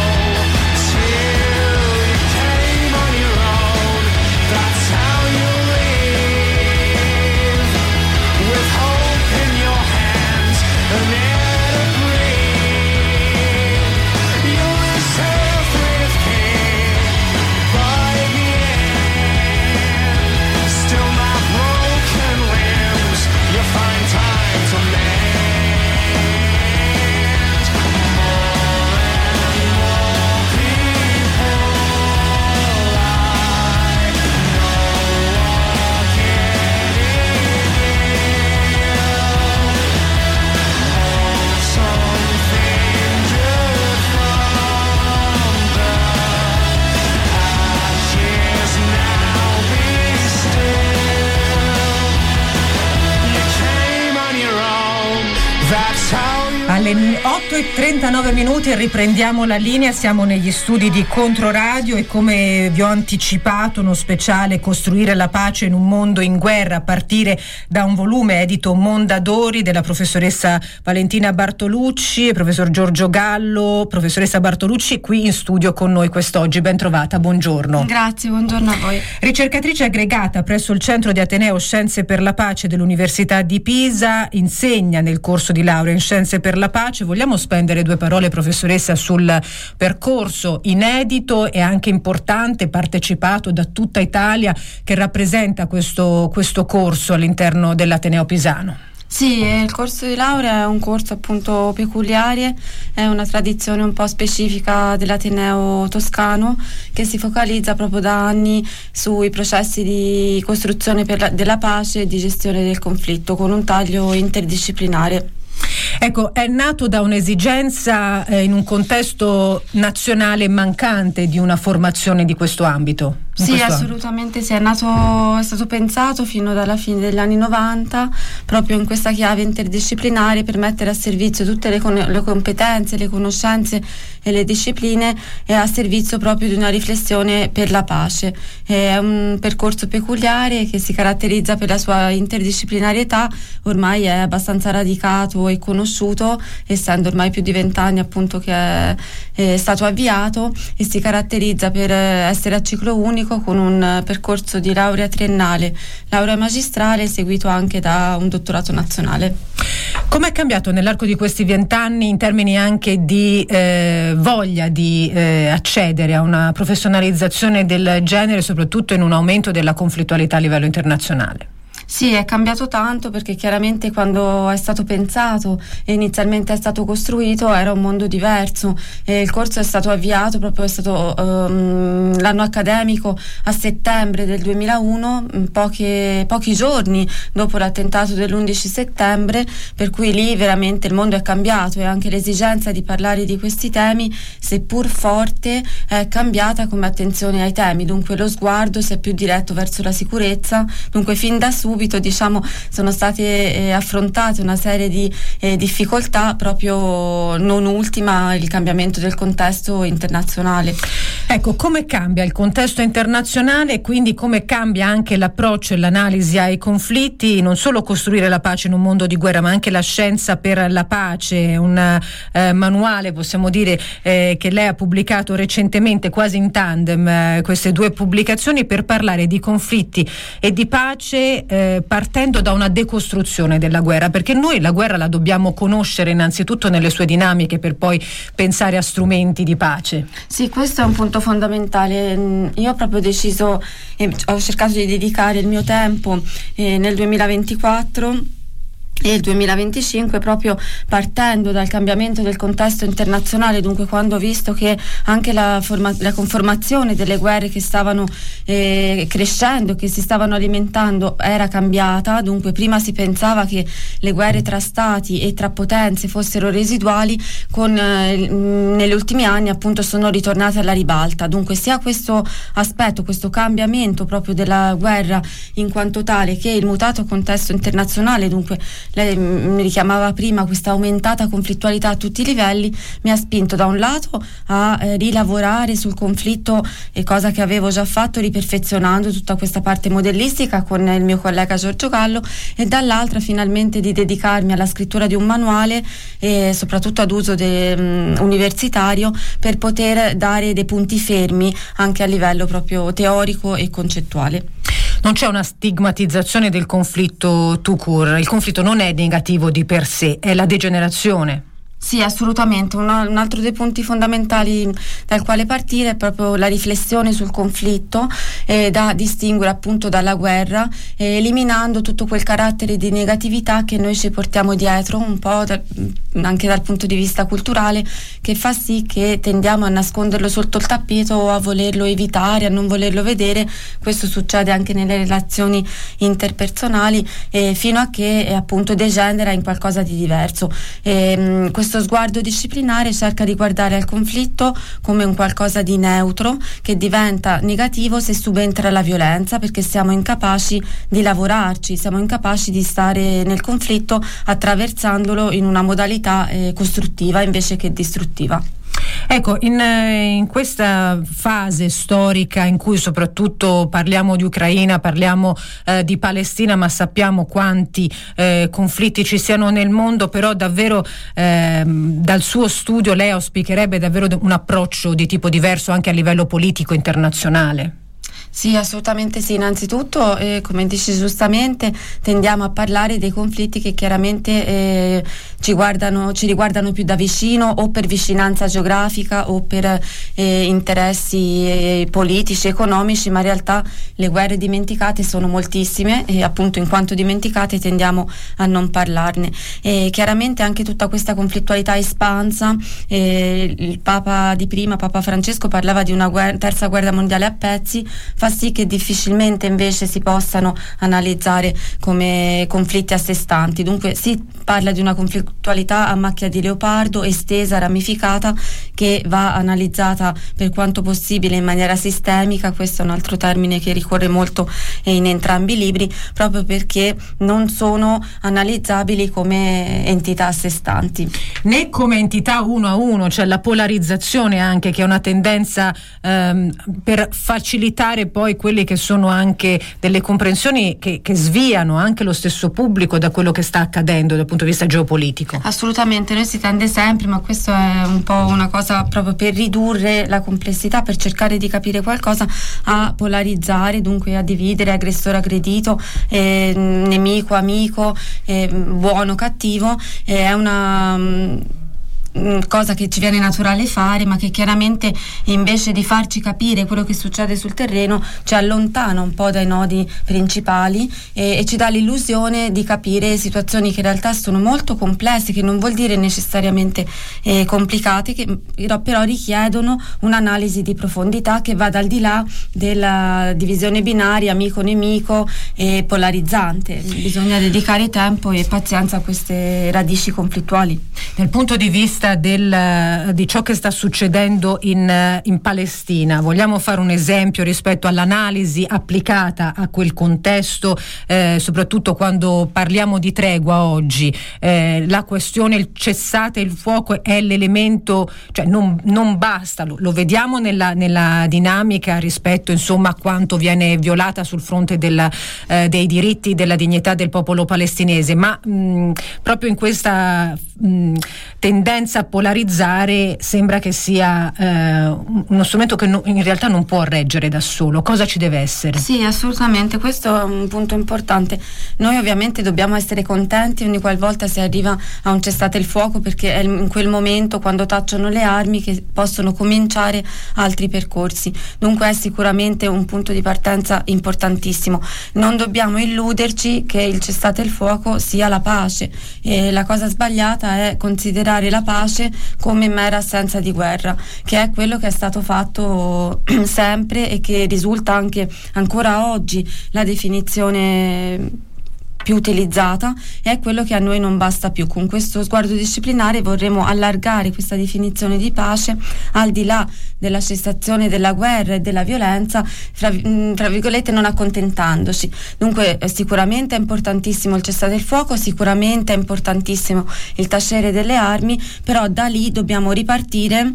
Speaker 17: till you came on your own. That's how you live, with hope in your hands and air to breathe. You lose everything by the end. Still my broken limbs, you find time to mend. More and more people I know are getting ill. Something good from the ashes now, be still. You came on your own, that's how you.
Speaker 2: Alle 8:39 minuti riprendiamo la linea, siamo negli studi di Controradio e come vi ho anticipato uno speciale Costruire la pace in un mondo in guerra, a partire da un volume edito Mondadori della professoressa Valentina Bartolucci e professor Giorgio Gallo. Professoressa Bartolucci qui in studio con noi quest'oggi, ben trovata, buongiorno.
Speaker 18: Grazie, buongiorno a voi.
Speaker 2: Ricercatrice aggregata presso il Centro di Ateneo Scienze per la Pace dell'Università di Pisa, insegna nel corso di laurea in Scienze per la pace. Vogliamo spendere 2 parole, professoressa, sul percorso inedito e anche importante, partecipato da tutta Italia, che rappresenta questo corso all'interno dell'Ateneo Pisano?
Speaker 18: Sì, il corso di laurea è un corso appunto peculiare, è una tradizione un po' specifica dell'Ateneo toscano che si focalizza proprio da anni sui processi di costruzione della pace e di gestione del conflitto, con un taglio interdisciplinare.
Speaker 2: Ecco, è nato da un'esigenza in un contesto nazionale mancante di una formazione di questo ambito?
Speaker 18: Sì, assolutamente sì, è stato pensato fino dalla fine degli anni 90 proprio in questa chiave interdisciplinare per mettere a servizio tutte le competenze, le conoscenze e le discipline e a servizio proprio di una riflessione per la pace. È un percorso peculiare che si caratterizza per la sua interdisciplinarietà, ormai è abbastanza radicato e conosciuto, essendo ormai più di 20 anni appunto che è stato avviato, e si caratterizza per essere a ciclo unico con un percorso di laurea triennale, laurea magistrale seguito anche da un dottorato nazionale.
Speaker 2: Com'è cambiato nell'arco di questi 20 anni in termini anche di voglia di accedere a una professionalizzazione del genere, soprattutto in un aumento della conflittualità a livello internazionale?
Speaker 18: Sì, è cambiato tanto, perché chiaramente quando è stato pensato e inizialmente è stato costruito era un mondo diverso, e il corso è stato avviato proprio, è stato l'anno accademico a settembre del 2001, pochi giorni dopo l'attentato dell'11 settembre, per cui lì veramente il mondo è cambiato e anche l'esigenza di parlare di questi temi, seppur forte, è cambiata come attenzione ai temi, dunque lo sguardo si è più diretto verso la sicurezza, dunque fin da subito sono state affrontate una serie di difficoltà, proprio non ultima il cambiamento del contesto internazionale.
Speaker 2: Ecco, come cambia il contesto internazionale e quindi come cambia anche l'approccio e l'analisi ai conflitti, non solo costruire la pace in un mondo di guerra, ma anche la scienza per la pace, un manuale, possiamo dire, che lei ha pubblicato recentemente quasi in tandem, queste 2 pubblicazioni per parlare di conflitti e di pace, partendo da una decostruzione della guerra, perché noi la guerra la dobbiamo conoscere innanzitutto nelle sue dinamiche per poi pensare a strumenti di pace.
Speaker 18: Sì, questo è un punto fondamentale. Io ho proprio deciso, ho cercato di dedicare il mio tempo nel 2024 e il 2025 proprio partendo dal cambiamento del contesto internazionale, dunque quando ho visto che anche la conformazione delle guerre che stavano crescendo, che si stavano alimentando era cambiata, dunque prima si pensava che le guerre tra stati e tra potenze fossero residuali, negli ultimi anni appunto sono ritornate alla ribalta, dunque sia questo aspetto, questo cambiamento proprio della guerra in quanto tale, che il mutato contesto internazionale, dunque lei mi richiamava prima questa aumentata conflittualità a tutti i livelli, mi ha spinto da un lato a rilavorare sul conflitto, e cosa che avevo già fatto riperfezionando tutta questa parte modellistica con il mio collega Giorgio Gallo, e dall'altra finalmente di dedicarmi alla scrittura di un manuale e soprattutto ad uso universitario, per poter dare dei punti fermi anche a livello proprio teorico e concettuale.
Speaker 2: Non c'è una stigmatizzazione del conflitto tout court, il conflitto non è negativo di per sé, è la degenerazione.
Speaker 18: Sì, assolutamente. Un altro dei punti fondamentali dal quale partire è proprio la riflessione sul conflitto, da distinguere appunto dalla guerra, eliminando tutto quel carattere di negatività che noi ci portiamo dietro, un po' anche dal punto di vista culturale, che fa sì che tendiamo a nasconderlo sotto il tappeto o a volerlo evitare, a non volerlo vedere. Questo succede anche nelle relazioni interpersonali, fino a che appunto degenera in qualcosa di diverso. Questo sguardo disciplinare cerca di guardare al conflitto come un qualcosa di neutro, che diventa negativo se subentra la violenza, perché siamo incapaci di lavorarci, siamo incapaci di stare nel conflitto attraversandolo in una modalità costruttiva invece che distruttiva.
Speaker 2: Ecco, in questa fase storica in cui soprattutto parliamo di Ucraina, parliamo di Palestina, ma sappiamo quanti conflitti ci siano nel mondo, però davvero dal suo studio lei auspicherebbe davvero un approccio di tipo diverso anche a livello politico internazionale?
Speaker 18: Sì, assolutamente sì. Innanzitutto, come dici giustamente, tendiamo a parlare dei conflitti che chiaramente ci riguardano più da vicino, o per vicinanza geografica o per interessi politici, economici, ma in realtà le guerre dimenticate sono moltissime e appunto in quanto dimenticate tendiamo a non parlarne. Chiaramente anche tutta questa conflittualità espansa, il Papa di prima, Papa Francesco, parlava di una terza guerra mondiale a pezzi, fa sì che difficilmente invece si possano analizzare come conflitti a sé stanti. Dunque si parla di una conflittualità a macchia di leopardo, estesa, ramificata, che va analizzata per quanto possibile in maniera sistemica. Questo è un altro termine che ricorre molto in entrambi i libri, proprio perché non sono analizzabili come entità a sé stanti.
Speaker 2: Né come entità uno a uno, cioè la polarizzazione anche, che è una tendenza per facilitare poi quelle che sono anche delle comprensioni che sviano anche lo stesso pubblico da quello che sta accadendo dal punto di vista geopolitico.
Speaker 18: Assolutamente, noi si tende sempre, ma questo è un po' una cosa proprio per ridurre la complessità, per cercare di capire qualcosa, a polarizzare, dunque a dividere aggressore aggredito, nemico amico, buono cattivo. È una cosa che ci viene naturale fare, ma che chiaramente invece di farci capire quello che succede sul terreno ci allontana un po' dai nodi principali e ci dà l'illusione di capire situazioni che in realtà sono molto complesse, che non vuol dire necessariamente complicate, che però richiedono un'analisi di profondità che vada al di là della divisione binaria amico-nemico e polarizzante. Bisogna dedicare tempo e pazienza a queste radici conflittuali.
Speaker 2: Dal punto di vista di ciò che sta succedendo in Palestina, vogliamo fare un esempio rispetto all'analisi applicata a quel contesto, soprattutto quando parliamo di tregua oggi? La questione, il cessate il fuoco è l'elemento, cioè non basta, lo vediamo nella dinamica rispetto insomma a quanto viene violata sul fronte dei diritti, della dignità del popolo palestinese, ma proprio in questa tendenza a polarizzare sembra che sia uno strumento che in realtà non può reggere da solo. Cosa ci deve essere?
Speaker 18: Sì, assolutamente, questo è un punto importante. Noi ovviamente dobbiamo essere contenti ogni qualvolta si arriva a un cessate il fuoco, perché è in quel momento, quando tacciono le armi, che possono cominciare altri percorsi. Dunque è sicuramente un punto di partenza importantissimo. Non dobbiamo illuderci che il cessate il fuoco sia la pace, e la cosa sbagliata è considerare la pace come mera assenza di guerra, che è quello che è stato fatto sempre e che risulta anche ancora oggi la definizione più utilizzata, e è quello che a noi non basta più. Con questo sguardo disciplinare vorremmo allargare questa definizione di pace al di là della cessazione della guerra e della violenza, fra virgolette, non accontentandoci. Dunque sicuramente è importantissimo il cessate il fuoco, sicuramente è importantissimo il tacere delle armi, però da lì dobbiamo ripartire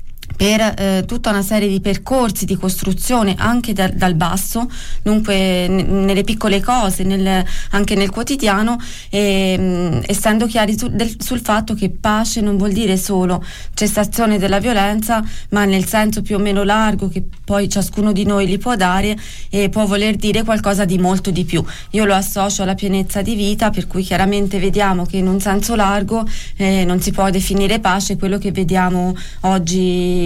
Speaker 18: per tutta una serie di percorsi di costruzione anche dal basso, dunque nelle piccole cose, anche nel quotidiano, essendo chiari sul fatto che pace non vuol dire solo cessazione della violenza, ma nel senso più o meno largo che poi ciascuno di noi li può dare, e può voler dire qualcosa di molto di più. Io lo associo alla pienezza di vita, per cui chiaramente vediamo che in un senso largo non si può definire pace quello che vediamo oggi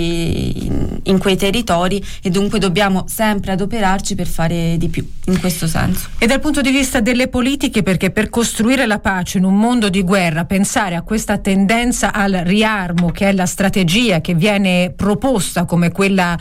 Speaker 18: in quei territori, e dunque dobbiamo sempre adoperarci per fare di più in questo senso.
Speaker 2: E dal punto di vista delle politiche, perché per costruire la pace in un mondo di guerra, pensare a questa tendenza al riarmo, che è la strategia che viene proposta come quella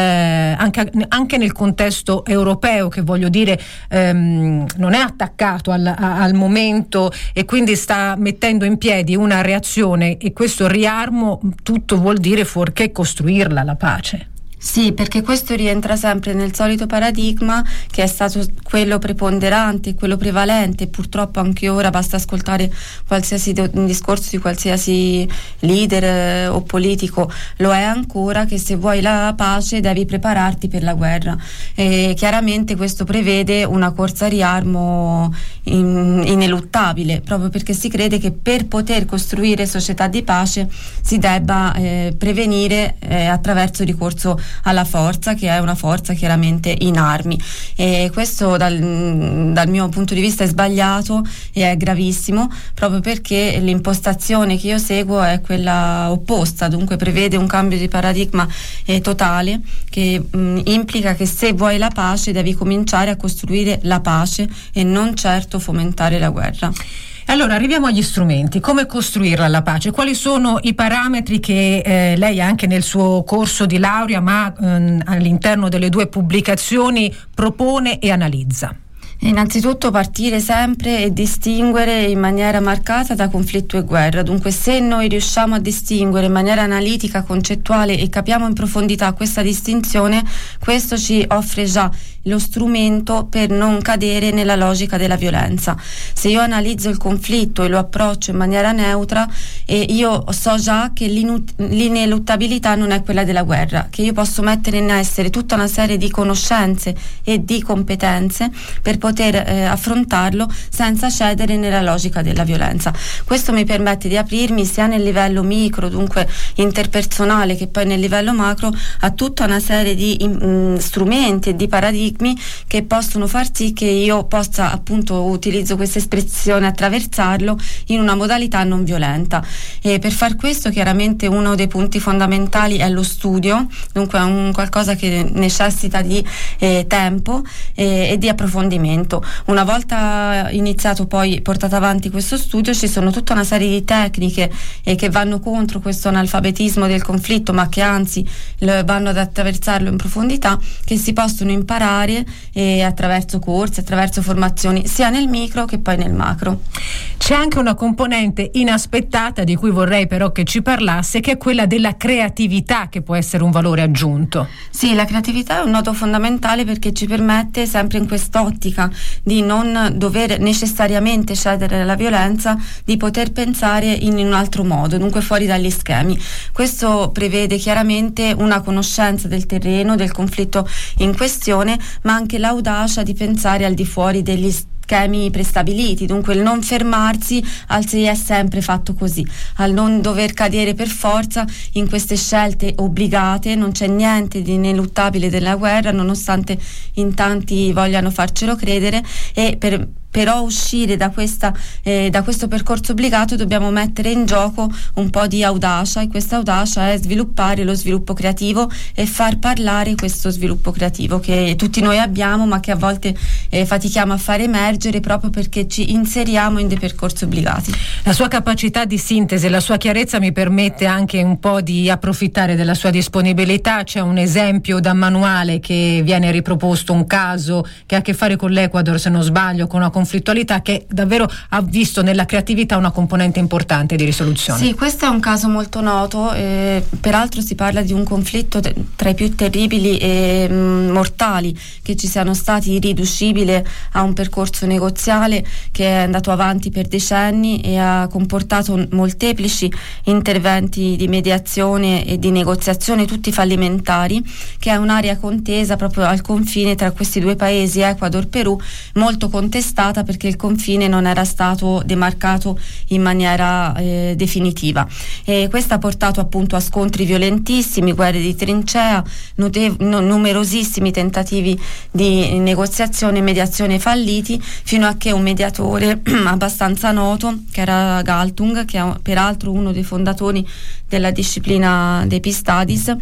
Speaker 2: anche nel contesto europeo, che voglio dire non è attaccato al momento, e quindi sta mettendo in piedi una reazione, e questo riarmo tutto vuol dire fuorché costruirla la pace.
Speaker 18: Sì, perché questo rientra sempre nel solito paradigma che è stato quello preponderante, quello prevalente. Purtroppo anche ora basta ascoltare qualsiasi discorso di qualsiasi leader o politico, lo è ancora, che se vuoi la pace devi prepararti per la guerra, e chiaramente questo prevede una corsa a riarmo ineluttabile, proprio perché si crede che per poter costruire società di pace si debba prevenire attraverso ricorso alla forza, che è una forza chiaramente in armi, e questo dal mio punto di vista è sbagliato e è gravissimo, proprio perché l'impostazione che io seguo è quella opposta, dunque prevede un cambio di paradigma totale, che implica che se vuoi la pace devi cominciare a costruire la pace e non certo fomentare la guerra.
Speaker 2: Allora arriviamo agli strumenti. Come costruirla la pace? Quali sono i parametri che lei anche nel suo corso di laurea, ma all'interno delle 2 pubblicazioni, propone e analizza?
Speaker 18: Innanzitutto partire sempre e distinguere in maniera marcata da conflitto e guerra. Dunque, se noi riusciamo a distinguere in maniera analitica, concettuale, e capiamo in profondità questa distinzione, questo ci offre già lo strumento per non cadere nella logica della violenza. Se io analizzo il conflitto e lo approccio in maniera neutra, io so già che l'ineluttabilità non è quella della guerra, che io posso mettere in essere tutta una serie di conoscenze e di competenze per poter affrontarlo senza cedere nella logica della violenza. Questo mi permette di aprirmi sia nel livello micro, dunque interpersonale, che poi nel livello macro, a tutta una serie di strumenti e di paradigmi che possono far sì che io possa, appunto, utilizzo questa espressione, attraversarlo in una modalità non violenta. E per far questo chiaramente uno dei punti fondamentali è lo studio, dunque è un qualcosa che necessita di tempo e di approfondimento. Una volta iniziato, poi portato avanti questo studio, ci sono tutta una serie di tecniche che vanno contro questo analfabetismo del conflitto, ma che anzi vanno ad attraversarlo in profondità, che si possono imparare attraverso corsi, attraverso formazioni, sia nel micro che poi nel macro.
Speaker 2: C'è anche una componente inaspettata di cui vorrei però che ci parlasse, che è quella della creatività, che può essere un valore aggiunto.
Speaker 18: Sì, la creatività è un nodo fondamentale, perché ci permette, sempre in quest'ottica di non dover necessariamente cedere alla violenza, di poter pensare in un altro modo, dunque fuori dagli schemi. Questo prevede chiaramente una conoscenza del terreno, del conflitto in questione, ma anche l'audacia di pensare al di fuori degli schemi prestabiliti, dunque il non fermarsi al si è sempre fatto così, al non dover cadere per forza in queste scelte obbligate. Non c'è niente di ineluttabile della guerra, nonostante in tanti vogliano farcelo credere, e però uscire da questo percorso obbligato dobbiamo mettere in gioco un po' di audacia, e questa audacia è sviluppare lo sviluppo creativo e far parlare questo sviluppo creativo che tutti noi abbiamo, ma che a volte fatichiamo a far emergere proprio perché ci inseriamo in dei percorsi obbligati.
Speaker 2: La sua capacità di sintesi e la sua chiarezza mi permette anche un po' di approfittare della sua disponibilità. C'è un esempio da manuale che viene riproposto, un caso che ha a che fare con l'Ecuador, se non sbaglio, con una conflittualità che davvero ha visto nella creatività una componente importante di risoluzione.
Speaker 18: Sì, questo è un caso molto noto, peraltro si parla di un conflitto tra i più terribili e mortali che ci siano stati, irriducibile a un percorso negoziale che è andato avanti per decenni e ha comportato molteplici interventi di mediazione e di negoziazione, tutti fallimentari, che è un'area contesa proprio al confine tra questi due paesi, Ecuador-Perù, molto contestata perché il confine non era stato demarcato in maniera definitiva, e questo ha portato appunto a scontri violentissimi, guerre di trincea, numerosissimi tentativi di negoziazione e mediazione falliti, fino a che un mediatore abbastanza noto, che era Galtung, che è peraltro uno dei fondatori della disciplina dei Peace Studies,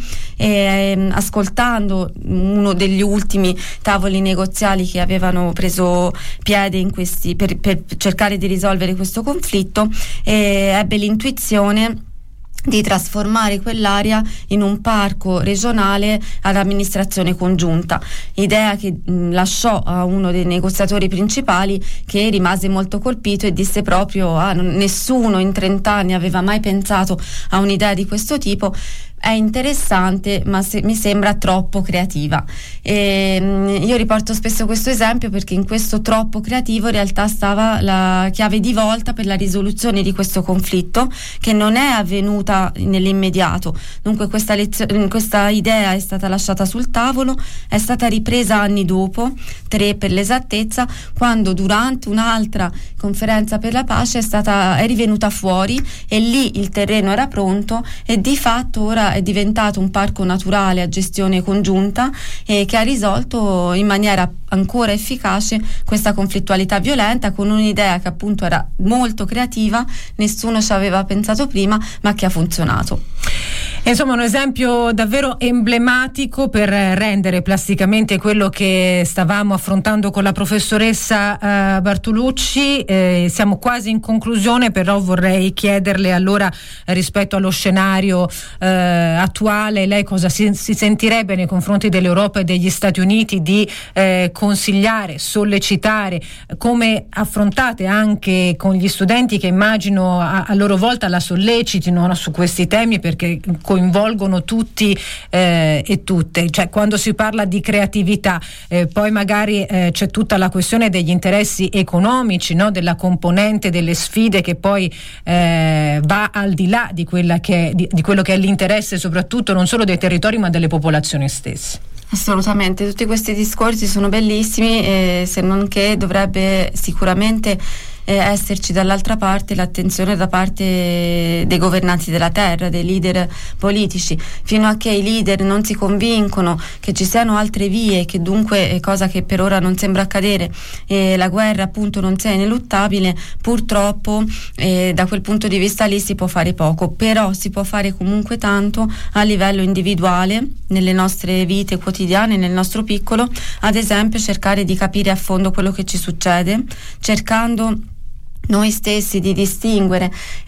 Speaker 18: ascoltando uno degli ultimi tavoli negoziali che avevano preso piede per cercare di risolvere questo conflitto, ebbe l'intuizione di trasformare quell'area in un parco regionale ad amministrazione congiunta, idea che lasciò a uno dei negoziatori principali, che rimase molto colpito e disse proprio nessuno in 30 anni aveva mai pensato a un'idea di questo tipo. È interessante, ma mi sembra troppo creativa. Io riporto spesso questo esempio perché in questo troppo creativo in realtà stava la chiave di volta per la risoluzione di questo conflitto, che non è avvenuta nell'immediato. Dunque questa idea è stata lasciata sul tavolo, è stata ripresa anni dopo, 3 per l'esattezza, quando durante un'altra conferenza per la pace è rivenuta fuori, e lì il terreno era pronto, e di fatto ora è diventato un parco naturale a gestione congiunta e che ha risolto in maniera ancora efficace questa conflittualità violenta, con un'idea che appunto era molto creativa, nessuno ci aveva pensato prima, ma che ha funzionato.
Speaker 2: Insomma, un esempio davvero emblematico per rendere plasticamente quello che stavamo affrontando con la professoressa Bartolucci. Siamo quasi in conclusione, però vorrei chiederle allora, rispetto allo scenario attuale, lei cosa si sentirebbe nei confronti dell'Europa e degli Stati Uniti di consigliare, sollecitare, come affrontate anche con gli studenti che immagino a loro volta la sollecitino su questi temi, perché coinvolgono tutti e tutte, cioè quando si parla di creatività poi magari c'è tutta la questione degli interessi economici, no? Della componente delle sfide che poi va al di là di quella che è, di quello che è l'interesse soprattutto non solo dei territori ma delle popolazioni stesse.
Speaker 18: Assolutamente, tutti questi discorsi sono bellissimi, se non che dovrebbe sicuramente esserci dall'altra parte l'attenzione da parte dei governanti della terra, dei leader politici. Fino a che i leader non si convincono che ci siano altre vie, che dunque, cosa che per ora non sembra accadere, la guerra appunto non sia ineluttabile, purtroppo da quel punto di vista lì si può fare poco, però si può fare comunque tanto a livello individuale, nelle nostre vite quotidiane, nel nostro piccolo, ad esempio cercare di capire a fondo quello che ci succede, cercando noi stessi di distinguere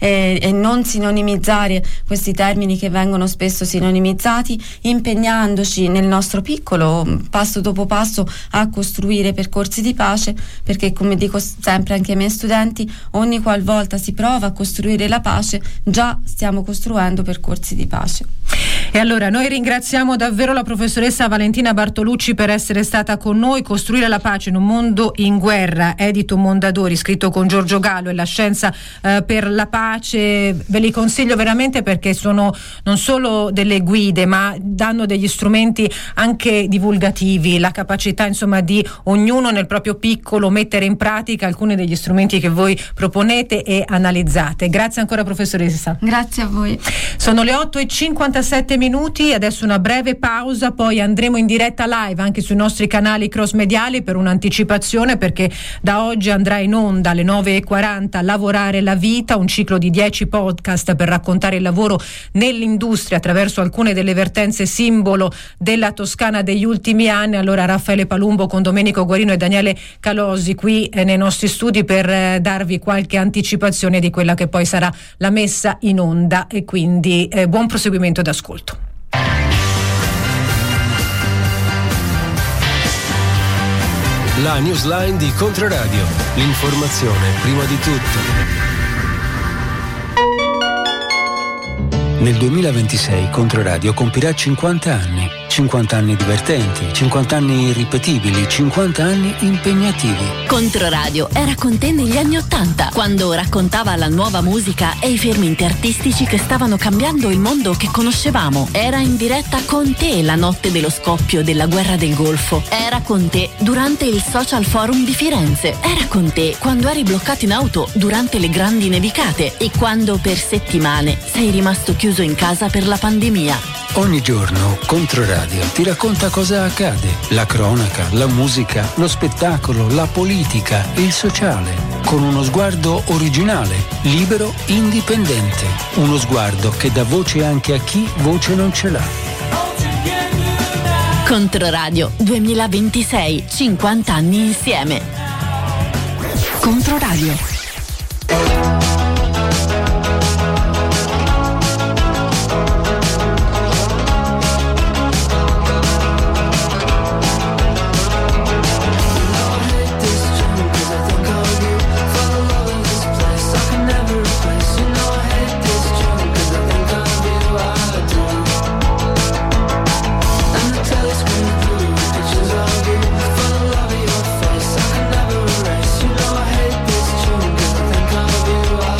Speaker 18: e non sinonimizzare questi termini che vengono spesso sinonimizzati, impegnandoci nel nostro piccolo, passo dopo passo, a costruire percorsi di pace, perché, come dico sempre anche ai miei studenti, ogni qualvolta si prova a costruire la pace già stiamo costruendo percorsi di pace.
Speaker 2: E allora noi ringraziamo davvero la professoressa Valentina Bartolucci per essere stata con noi. Costruire la pace in un mondo in guerra, edito Mondadori, scritto con Giorgio Gallo, e la scienza per la pace, ve li consiglio veramente, perché sono non solo delle guide ma danno degli strumenti anche divulgativi, la capacità insomma di ognuno nel proprio piccolo mettere in pratica alcuni degli strumenti che voi proponete e analizzate. Grazie ancora professoressa.
Speaker 18: Grazie a voi.
Speaker 2: Sono le 8:57 minuti, adesso una breve pausa, poi andremo in diretta live anche sui nostri canali cross mediali per un'anticipazione, perché da oggi andrà in onda alle 9:40 Lavorare la vita, un ciclo di 10 podcast per raccontare il lavoro nell'industria attraverso alcune delle vertenze simbolo della Toscana degli ultimi anni. Allora Raffaele Palumbo con Domenico Guarino e Daniele Calosi qui nei nostri studi per darvi qualche anticipazione di quella che poi sarà la messa in onda, e quindi buon proseguimento d'ascolto.
Speaker 16: La newsline di Controradio, l'informazione prima di tutto.
Speaker 1: Nel 2026 Controradio compirà 50 anni. 50 anni divertenti, 50 anni irripetibili, 50 anni impegnativi.
Speaker 5: Controradio era con te negli anni '80, quando raccontava la nuova musica e i fermenti artistici che stavano cambiando il mondo che conoscevamo. Era in diretta con te la notte dello scoppio della guerra del Golfo. Era con te durante il Social Forum di Firenze. Era con te quando eri bloccato in auto durante le grandi nevicate e quando per settimane sei rimasto chiuso in casa per la pandemia.
Speaker 1: Ogni giorno Controradio ti racconta cosa accade. La cronaca, la musica, lo spettacolo, la politica, il sociale. Con uno sguardo originale, libero, indipendente. Uno sguardo che dà voce anche a chi voce non ce l'ha.
Speaker 5: Controradio 2026, 50 anni insieme. Controradio.
Speaker 17: I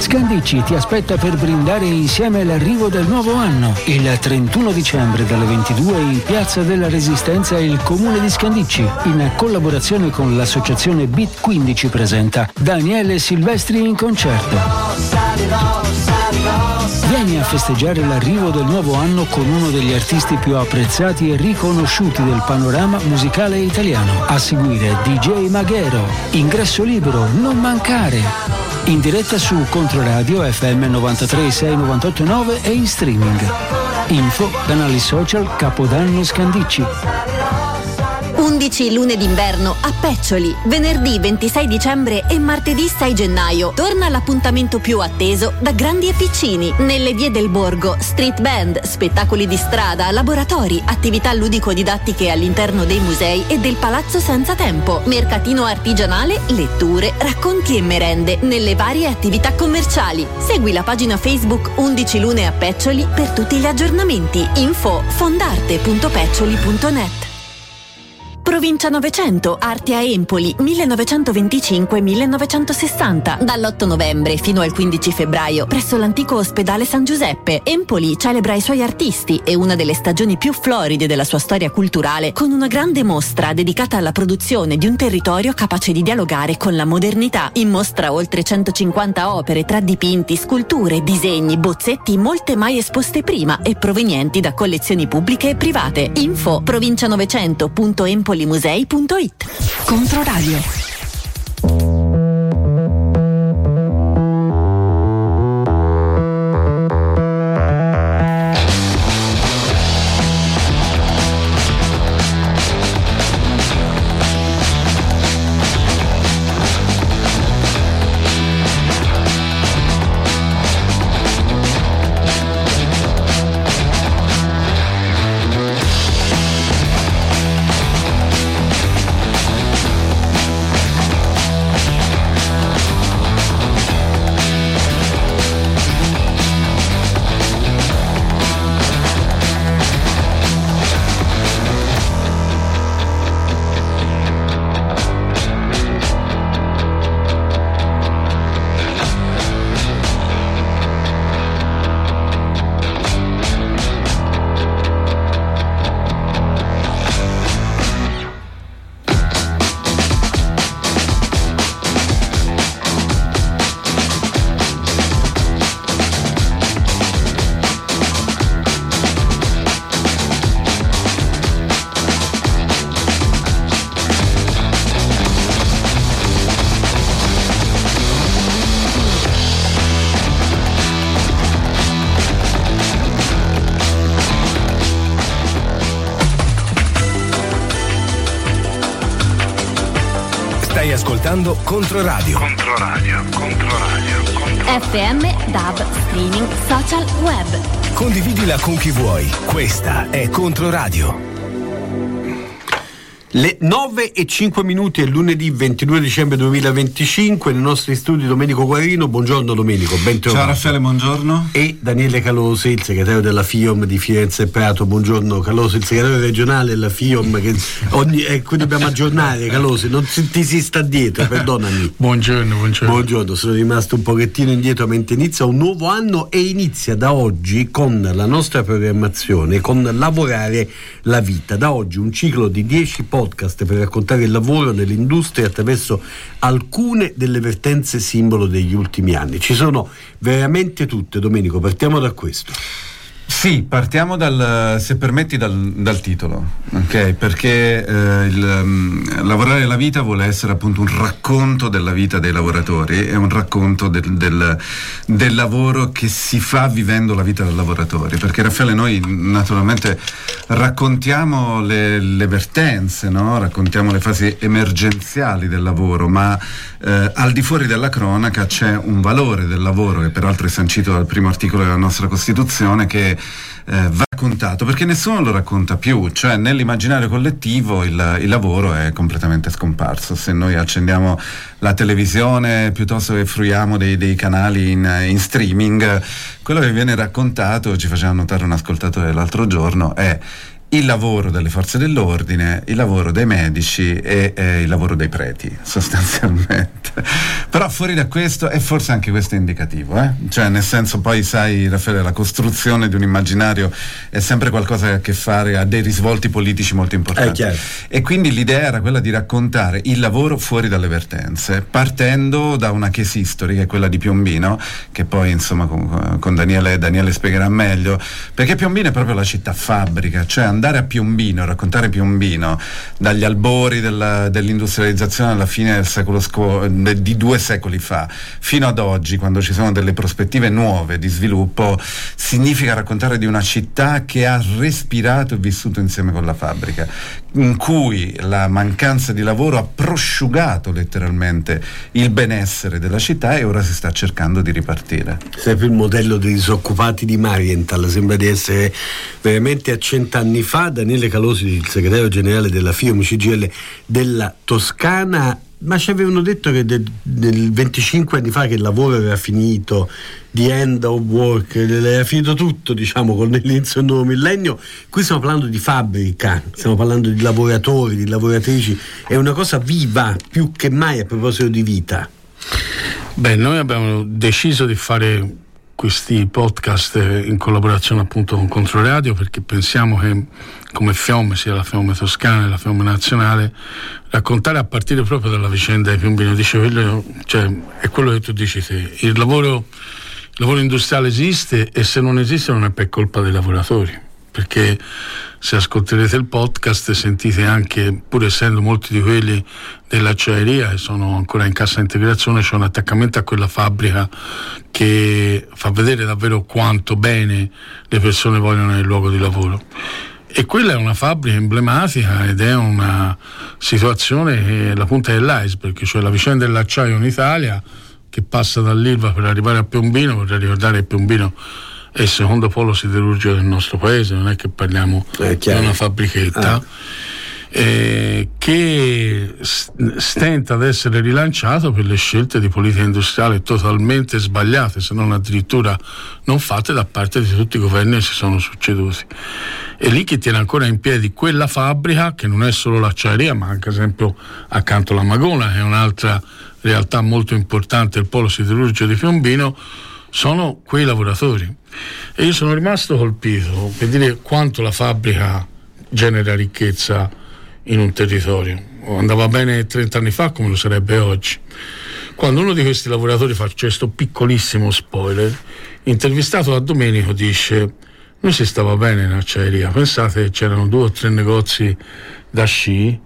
Speaker 1: Scandicci ti aspetta per brindare insieme l'arrivo del nuovo anno. Il 31 dicembre dalle 22 in Piazza della Resistenza il Comune di Scandicci, in collaborazione con l'associazione Beat 15, presenta Daniele Silvestri in concerto. Vieni a festeggiare l'arrivo del nuovo anno con uno degli artisti più apprezzati e riconosciuti del panorama musicale italiano. A seguire DJ Maghero. Ingresso libero, non mancare. In diretta su Controradio FM 93.6, 98.9 e in streaming. Info, canali social Capodanno Scandicci.
Speaker 5: 11 lune d'inverno a Peccioli, venerdì 26 dicembre e martedì 6 gennaio. Torna l'appuntamento più atteso da grandi e piccini. Nelle vie del borgo, street band, spettacoli di strada, laboratori, attività ludico-didattiche all'interno dei musei e del Palazzo Senza Tempo, mercatino artigianale, letture, racconti e merende nelle varie attività commerciali. Segui la pagina Facebook 11 lune a Peccioli per tutti gli aggiornamenti. Info fondarte.peccioli.net. Provincia 900, Arte a Empoli, 1925-1960. Dall'8 novembre fino al 15 febbraio, presso l'antico ospedale San Giuseppe. Empoli celebra i suoi artisti e una delle stagioni più floride della sua storia culturale, con una grande mostra dedicata alla produzione di un territorio capace di dialogare con la modernità. In mostra oltre 150 opere tra dipinti, sculture, disegni, bozzetti, molte mai esposte prima e provenienti da collezioni pubbliche e private. Info provincia900.empoli musei.it. Controradio.
Speaker 16: Stai ascoltando Controradio.
Speaker 5: FM, DAB, streaming, social, web.
Speaker 16: Condividila con chi vuoi. Questa è Controradio.
Speaker 19: Le 9:05 è lunedì 22 dicembre 2025. Nei nostri studi Domenico Guarino. Buongiorno Domenico, ben trovato.
Speaker 20: Ciao Raffaele, buongiorno.
Speaker 19: E Daniele Calosi, il segretario della FIOM di Firenze e Prato. Buongiorno Calosi, il segretario regionale della FIOM che qui dobbiamo aggiornare. Calosi, non ti si sta dietro, perdonami. Buongiorno, sono rimasto un pochettino indietro mentre inizia un nuovo anno e inizia da oggi con la nostra programmazione, con Lavorare la vita. Da oggi un ciclo di 10 podcast per raccontare il lavoro nell'industria attraverso alcune delle vertenze simbolo degli ultimi anni. Ci sono veramente tutte, Domenico, partiamo da questo.
Speaker 20: Sì, partiamo se permetti dal titolo, ok? Perché Lavorare la vita vuole essere appunto un racconto della vita dei lavoratori, è un racconto del lavoro che si fa vivendo la vita del lavoratore, perché Raffaele, noi naturalmente raccontiamo le vertenze, no? Raccontiamo le fasi emergenziali del lavoro, ma al di fuori della cronaca c'è un valore del lavoro che peraltro è sancito dal primo articolo della nostra Costituzione, che va raccontato, perché nessuno lo racconta più, cioè nell'immaginario collettivo il lavoro è completamente scomparso. Se noi accendiamo la televisione piuttosto che fruiamo dei canali in streaming, quello che viene raccontato, ci faceva notare un ascoltatore l'altro giorno, è il lavoro delle forze dell'ordine, il lavoro dei medici e il lavoro dei preti, sostanzialmente. Però fuori da questo, e forse anche questo è indicativo, cioè nel senso, poi sai Raffaele, la costruzione di un immaginario è sempre qualcosa che ha a che fare, ha dei risvolti politici molto importanti, e quindi l'idea era quella di raccontare il lavoro fuori dalle vertenze, partendo da una case history, che è quella di Piombino, che poi insomma con Daniele spiegherà meglio, perché Piombino è proprio la città fabbrica, cioè andare a Piombino, raccontare Piombino dagli albori dell'industrializzazione alla fine del secolo di 2 secoli fa fino ad oggi, quando ci sono delle prospettive nuove di sviluppo, significa raccontare di una città che ha respirato e vissuto insieme con la fabbrica, in cui la mancanza di lavoro ha prosciugato letteralmente il benessere della città e ora si sta cercando di ripartire.
Speaker 19: Sempre il modello dei disoccupati di Marienthal, sembra di essere veramente a 100 anni fa. Daniele Calosi, il segretario generale della FIOM CGIL della Toscana, ma ci avevano detto che del 25 anni fa che il lavoro era finito, the end of work, era finito tutto, diciamo, con l'inizio del nuovo millennio. Qui stiamo parlando di fabbrica, stiamo parlando di lavoratori, di lavoratrici, è una cosa viva più che mai a proposito di vita.
Speaker 21: Beh, noi abbiamo deciso di fare questi podcast in collaborazione appunto con Controradio, perché pensiamo che come FIOM, sia la FIOM toscana e la FIOM nazionale, raccontare a partire proprio dalla vicenda di Piombino, cioè è quello che tu dici te, il lavoro industriale esiste, e se non esiste non è per colpa dei lavoratori, perché se ascolterete il podcast sentite anche, pur essendo molti di quelli dell'acciaieria che sono ancora in cassa integrazione, c'è un attaccamento a quella fabbrica che fa vedere davvero quanto bene le persone vogliono nel luogo di lavoro. E quella è una fabbrica emblematica ed è una situazione che è la punta dell'iceberg, cioè la vicenda dell'acciaio in Italia, che passa dall'Ilva per arrivare a Piombino. Vorrei ricordare che Piombino è il secondo polo siderurgico del nostro paese, non è che parliamo di una fabbrichetta, che stenta ad essere rilanciato per le scelte di politica industriale totalmente sbagliate, se non addirittura non fatte da parte di tutti i governi che si sono succeduti. E lì chi tiene ancora in piedi quella fabbrica, che non è solo l'acciaieria, ma anche ad esempio accanto alla Magona, che è un'altra realtà molto importante, il polo siderurgico di Piombino, sono quei lavoratori. E io sono rimasto colpito per dire quanto la fabbrica genera ricchezza in un territorio. Andava bene 30 anni fa come lo sarebbe oggi. Quando uno di questi lavoratori, faccio questo piccolissimo spoiler, intervistato da Domenico, dice: noi si stava bene in acciaieria, pensate che c'erano 2 o 3 negozi da sci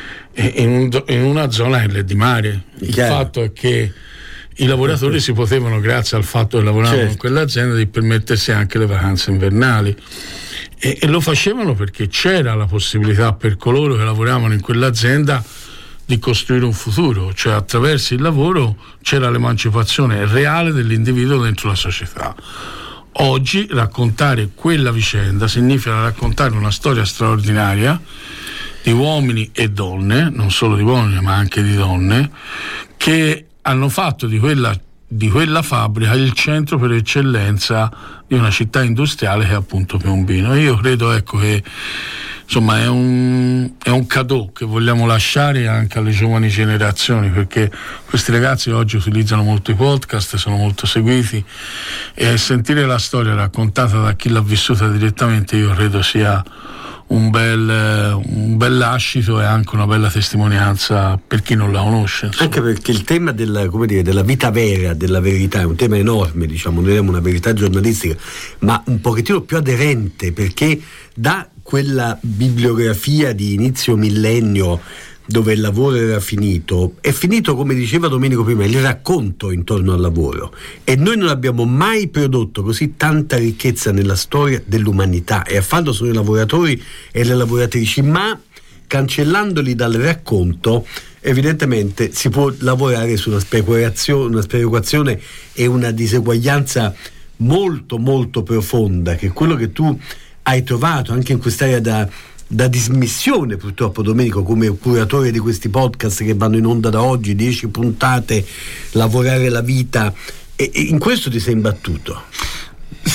Speaker 21: in una zona che è di mare. Il fatto è che i lavoratori si potevano, grazie al fatto che lavoravano in quell'azienda, di permettersi anche le vacanze invernali, e lo facevano perché c'era la possibilità per coloro che lavoravano in quell'azienda di costruire un futuro, cioè attraverso il lavoro c'era l'emancipazione reale dell'individuo dentro la società. Oggi raccontare quella vicenda significa raccontare una storia straordinaria di uomini e donne, non solo di uomini ma anche di donne, che hanno fatto di quella fabbrica il centro per eccellenza di una città industriale che è appunto Piombino. E io credo, ecco, che insomma è un cadeau che vogliamo lasciare anche alle giovani generazioni, perché questi ragazzi oggi utilizzano molto i podcast, sono molto seguiti, e sentire la storia raccontata da chi l'ha vissuta direttamente io credo sia un bel lascito e anche una bella testimonianza per chi non la conosce, insomma. Anche perché il tema della vita vera, della verità, è un tema enorme, diciamo, noi abbiamo una verità giornalistica, ma un pochettino più aderente, perché da quella bibliografia di inizio millennio dove il lavoro era finito, è finito, come diceva Domenico prima, il racconto intorno al lavoro, e noi non abbiamo mai prodotto così tanta ricchezza nella storia dell'umanità, e a farlo sono i lavoratori e le lavoratrici, ma cancellandoli dal racconto evidentemente si può lavorare su una sperequazione e una diseguaglianza molto molto profonda, che è quello che tu hai trovato anche in quest'area da dismissione, purtroppo, Domenico, come curatore di questi podcast che vanno in onda da oggi, 10 puntate, lavorare la vita, e in questo ti sei imbattuto.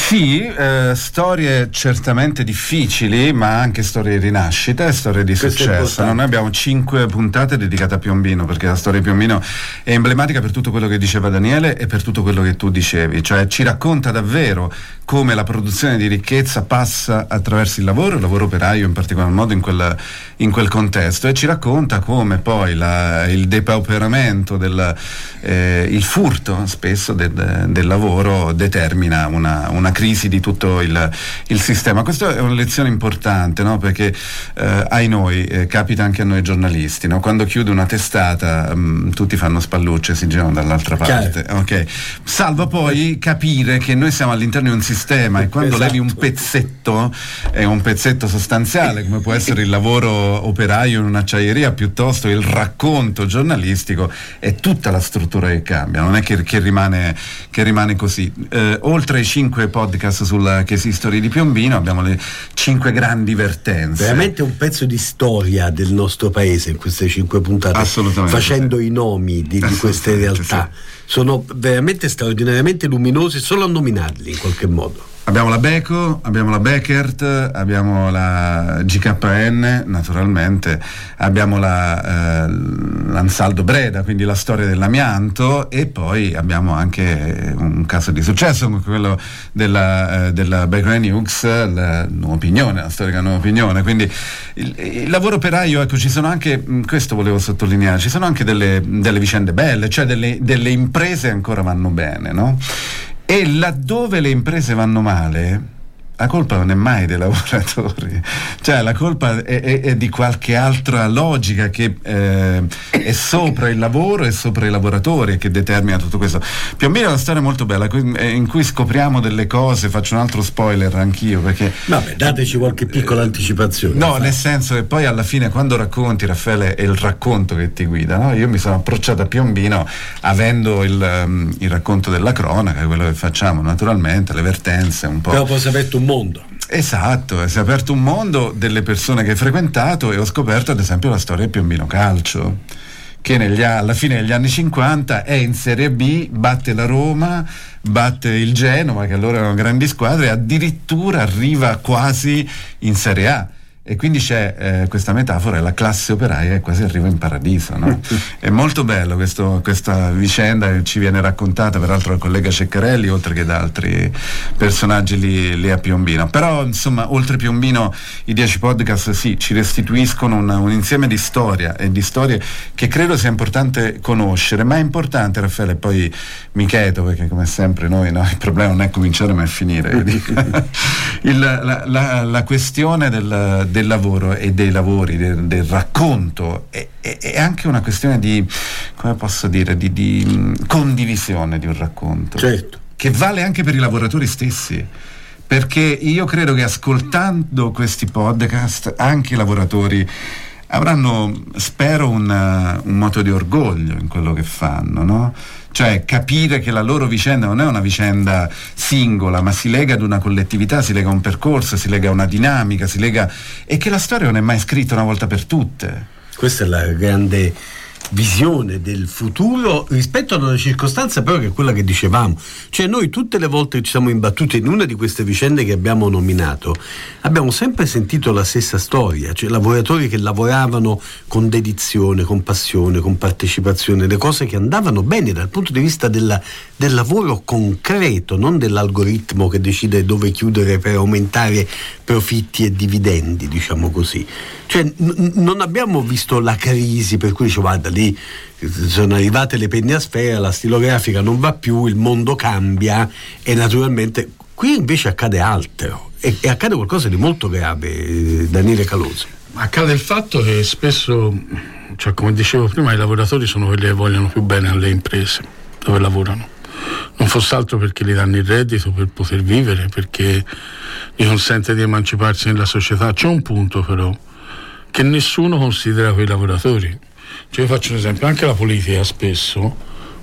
Speaker 20: Sì, storie certamente difficili, ma anche storie di rinascita e storie di successo. Noi abbiamo 5 puntate dedicate a Piombino, perché la storia di Piombino è emblematica per tutto quello che diceva Daniele e per tutto quello che tu dicevi, cioè ci racconta davvero come la produzione di ricchezza passa attraverso il lavoro operaio in particolar modo in quel contesto, e ci racconta come poi il depauperamento, il furto spesso del lavoro determina una crisi di tutto il sistema. Questa è una lezione importante, no? Perché ai noi capita anche a noi giornalisti, no? Quando chiude una testata tutti fanno spallucce e si girano dall'altra parte, okay. Salvo poi capire che noi siamo all'interno di un sistema, e quando levi un pezzetto, è un pezzetto sostanziale, come può essere il lavoro operaio in un'acciaieria, piuttosto il racconto giornalistico, è tutta la struttura che cambia, non è che rimane così. Oltre ai 5 podcast sulla case history di Piombino abbiamo le 5 grandi vertenze.
Speaker 19: Veramente un pezzo di storia del nostro paese in queste 5 puntate, assolutamente, facendo i nomi di queste realtà. Sì. Sono veramente straordinariamente luminosi solo a nominarli in qualche modo.
Speaker 20: Abbiamo la Beko, abbiamo la Beckert, abbiamo la GKN naturalmente, abbiamo l'Ansaldo Breda, quindi la storia dell'amianto, e poi abbiamo anche un caso di successo come quello della Baker Hughes, la Nuova Opinione, la storica Nuova Opinione. Quindi il lavoro operaio, ecco, ci sono anche, questo volevo sottolineare, ci sono anche delle vicende belle, cioè delle imprese ancora vanno bene, no? E laddove le imprese vanno male, la colpa non è mai dei lavoratori, cioè la colpa è di qualche altra logica che è sopra il lavoro e sopra i lavoratori, che determina tutto questo. Piombino è una storia molto bella in cui scopriamo delle cose. Faccio un altro spoiler anch'io, perché
Speaker 19: vabbè, dateci qualche piccola anticipazione.
Speaker 20: No, nel senso che poi alla fine, quando racconti, Raffaele, è il racconto che ti guida, no? Io mi sono approcciato a Piombino avendo il racconto della cronaca, quello che facciamo naturalmente, le vertenze un po'.
Speaker 19: Però poi si è aperto un mondo.
Speaker 20: Esatto, si è aperto un mondo delle persone che hai frequentato, e ho scoperto ad esempio la storia del Piombino Calcio, che alla fine degli anni 50 è in Serie B, batte la Roma, batte il Genova, che allora erano grandi squadre, e addirittura arriva quasi in Serie A. E quindi c'è questa metafora, la classe operaia che quasi arriva in paradiso, no? È molto bello questa vicenda che ci viene raccontata peraltro dal collega Ceccarelli, oltre che da altri personaggi lì a Piombino. Però insomma, oltre Piombino, i 10 podcast sì, ci restituiscono un insieme di storia e di storie che credo sia importante conoscere. Ma è importante, Raffaele, poi mi cheto, perché come sempre noi, no, il problema non è cominciare ma è finire. La questione del lavoro e dei lavori, del racconto è anche una questione di, come posso dire, di condivisione di un racconto,
Speaker 19: certo,
Speaker 20: che vale anche per i lavoratori stessi, perché io credo che ascoltando questi podcast anche i lavoratori avranno, spero, un moto di orgoglio in quello che fanno, no? Cioè capire che la loro vicenda non è una vicenda singola, ma si lega ad una collettività, si lega a un percorso, si lega a una dinamica, e che la storia non è mai scritta una volta per tutte.
Speaker 19: Questa è la grande visione del futuro rispetto ad una circostanza però che è quella che dicevamo, cioè noi tutte le volte che ci siamo imbattuti in una di queste vicende che abbiamo nominato abbiamo sempre sentito la stessa storia, cioè lavoratori che lavoravano con dedizione, con passione, con partecipazione, le cose che andavano bene dal punto di vista del lavoro concreto, non dell'algoritmo che decide dove chiudere per aumentare profitti e dividendi, diciamo così. Cioè non abbiamo visto la crisi per cui dice guarda lì sono arrivate le penne a sfera, la stilografica non va più, il mondo cambia, e naturalmente qui invece accade altro e accade qualcosa di molto grave, Daniele Calosi.
Speaker 21: Accade il fatto che spesso, cioè come dicevo prima, i lavoratori sono quelli che vogliono più bene alle imprese dove lavorano, non fosse altro perché gli danno il reddito per poter vivere, perché gli consente di emanciparsi nella società. C'è un punto però che nessuno considera quei lavoratori. Cioè, io faccio un esempio, anche la politica spesso,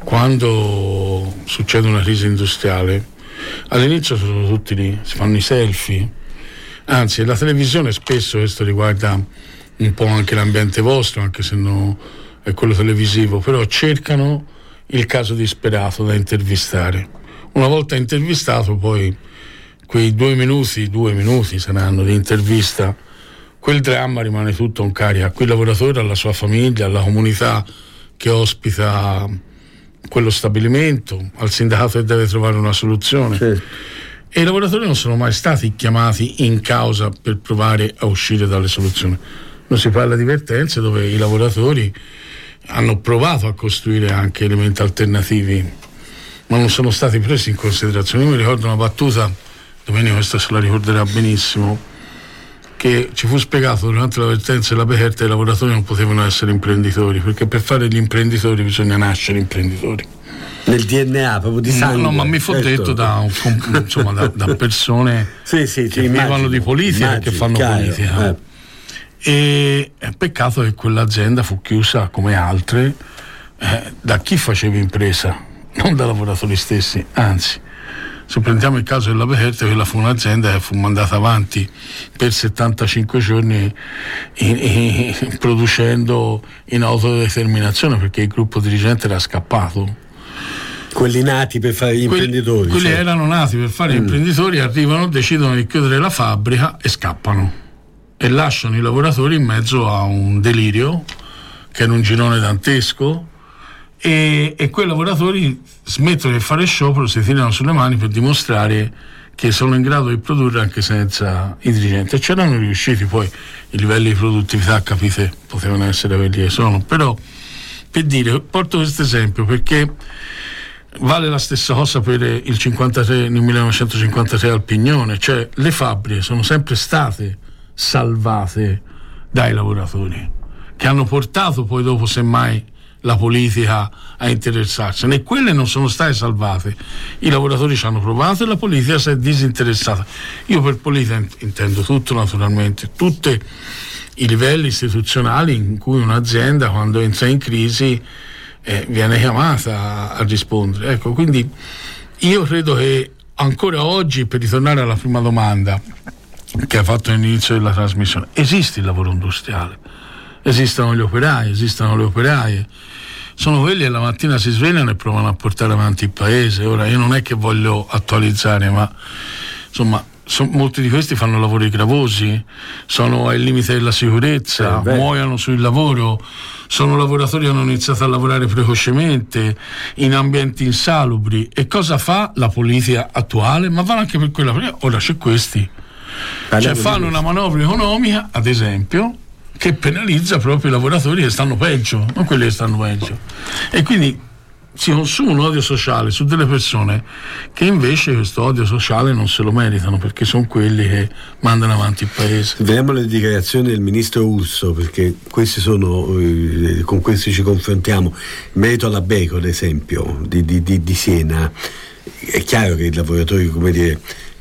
Speaker 21: quando succede una crisi industriale, all'inizio sono tutti lì, si fanno i selfie, anzi la televisione spesso, questo riguarda un po' anche l'ambiente vostro, anche se no è quello televisivo, però cercano il caso disperato da intervistare. Una volta intervistato poi quei 2 minuti saranno di intervista, quel dramma rimane tutto un carico a quel lavoratore, alla sua famiglia, alla comunità che ospita quello stabilimento, al sindacato che deve trovare una soluzione. Sì. E i lavoratori non sono mai stati chiamati in causa per provare a uscire dalle soluzioni. Non si parla di vertenze dove i lavoratori hanno provato a costruire anche elementi alternativi, ma non sono stati presi in considerazione. Io mi ricordo una battuta, Domenico questa se la ricorderà benissimo, che ci fu spiegato durante la vertenza della Becherta: i lavoratori non potevano essere imprenditori, perché per fare gli imprenditori bisogna nascere imprenditori.
Speaker 19: Nel DNA, proprio di sangue.
Speaker 21: No, ma mi fu detto da persone che vivevano di politica, che fanno politica. E è peccato che quell'azienda fu chiusa come altre da chi faceva impresa, non da lavoratori stessi. Anzi, se prendiamo il caso della Becherta, quella fu un'azienda che fu mandata avanti per 75 giorni producendo in autodeterminazione, perché il gruppo dirigente era scappato.
Speaker 19: Quelli nati per fare gli imprenditori.
Speaker 21: Quelli erano nati per fare gli imprenditori, arrivano, decidono di chiudere la fabbrica e scappano e lasciano i lavoratori in mezzo a un delirio che era un girone dantesco, e quei lavoratori smettono di fare sciopero, si tirano sulle mani per dimostrare che sono in grado di produrre anche senza i dirigenti, e c'erano riusciti. Poi i livelli di produttività, capite, potevano essere quelli che sono, però per dire, porto questo esempio perché vale la stessa cosa per il 53, nel 1953 al Pignone, cioè le fabbriche sono sempre state salvate dai lavoratori, che hanno portato poi dopo semmai la politica a interessarsene, e quelle non sono state salvate. I lavoratori ci hanno provato e la politica si è disinteressata. Io per politica intendo tutto, naturalmente, tutti i livelli istituzionali in cui un'azienda, quando entra in crisi, viene chiamata a rispondere. Ecco, quindi io credo che ancora oggi, per ritornare alla prima domanda che ha fatto all'inizio della trasmissione, esiste il lavoro industriale, esistono gli operai, esistono le operaie, sono quelli che la mattina si svegliano e provano a portare avanti il paese. Ora, io non è che voglio attualizzare, ma insomma molti di questi fanno lavori gravosi, sono ai limiti della sicurezza, muoiono sul lavoro, sono lavoratori che hanno iniziato a lavorare precocemente in ambienti insalubri. E cosa fa la politica attuale? Ma vale anche per quella. Ora c'è questi, cioè fanno una manovra economica, ad esempio, che penalizza proprio i lavoratori che stanno peggio, non quelli che stanno peggio, e quindi si consuma un odio sociale su delle persone che invece questo odio sociale non se lo meritano, perché sono quelli che mandano avanti il paese.
Speaker 19: Vediamo le dichiarazioni del ministro Urso, perché questi sono, con questi ci confrontiamo. In merito alla Beko, ad esempio, di Siena, è chiaro che i lavoratori, come dire,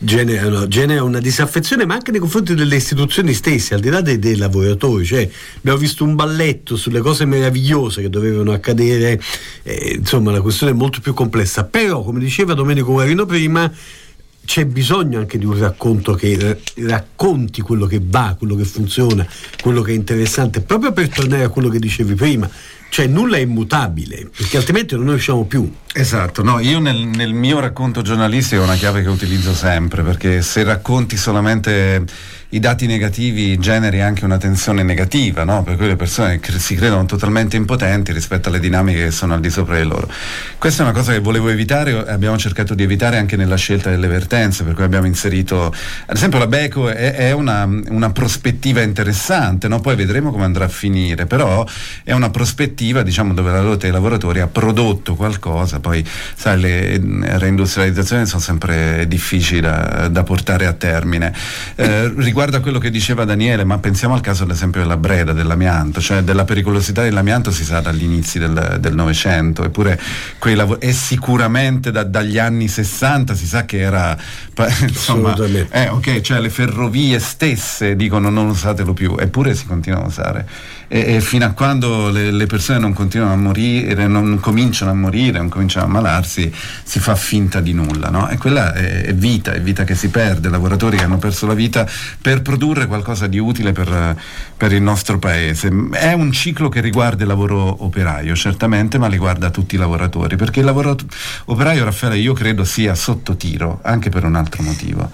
Speaker 19: genera una disaffezione, ma anche nei confronti delle istituzioni stesse, al di là dei lavoratori. Cioè, abbiamo visto un balletto sulle cose meravigliose che dovevano accadere, insomma la questione è molto più complessa. Però, come diceva Domenico Guarino prima, c'è bisogno anche di un racconto che racconti quello che va, quello che funziona, quello che è interessante, proprio per tornare a quello che dicevi prima. Cioè nulla è immutabile, perché altrimenti non ne usciamo più.
Speaker 20: Esatto, no, io nel mio racconto giornalistico è una chiave che utilizzo sempre, perché se racconti solamente i dati negativi generi anche una tensione negativa, no? Per quelle persone che si credono totalmente impotenti rispetto alle dinamiche che sono al di sopra di loro. Questa è una cosa che volevo evitare e abbiamo cercato di evitare anche nella scelta delle vertenze, per cui abbiamo inserito, ad esempio, la Beko è una prospettiva interessante, no? Poi vedremo come andrà a finire, però è una prospettiva, diciamo, dove la lotta dei lavoratori ha prodotto qualcosa. Poi sai, le reindustrializzazioni sono sempre difficili da portare a termine. Riguardo a quello che diceva Daniele, ma pensiamo al caso ad esempio della Breda, dell'amianto, cioè della pericolosità dell'amianto si sa dagli inizi del Novecento, eppure e sicuramente dagli anni 60 si sa che era, insomma, ok, cioè le ferrovie stesse dicono non usatelo più, eppure si continua a usare. E fino a quando le persone non continuano a morire, non cominciano a morire, non cominciano a ammalarsi, si fa finta di nulla, no? E quella è vita che si perde, lavoratori che hanno perso la vita per produrre qualcosa di utile per il nostro paese. È un ciclo che riguarda il lavoro operaio, certamente, ma riguarda tutti i lavoratori, perché il lavoro operaio, Raffaele, io credo sia sotto tiro, anche per un altro motivo.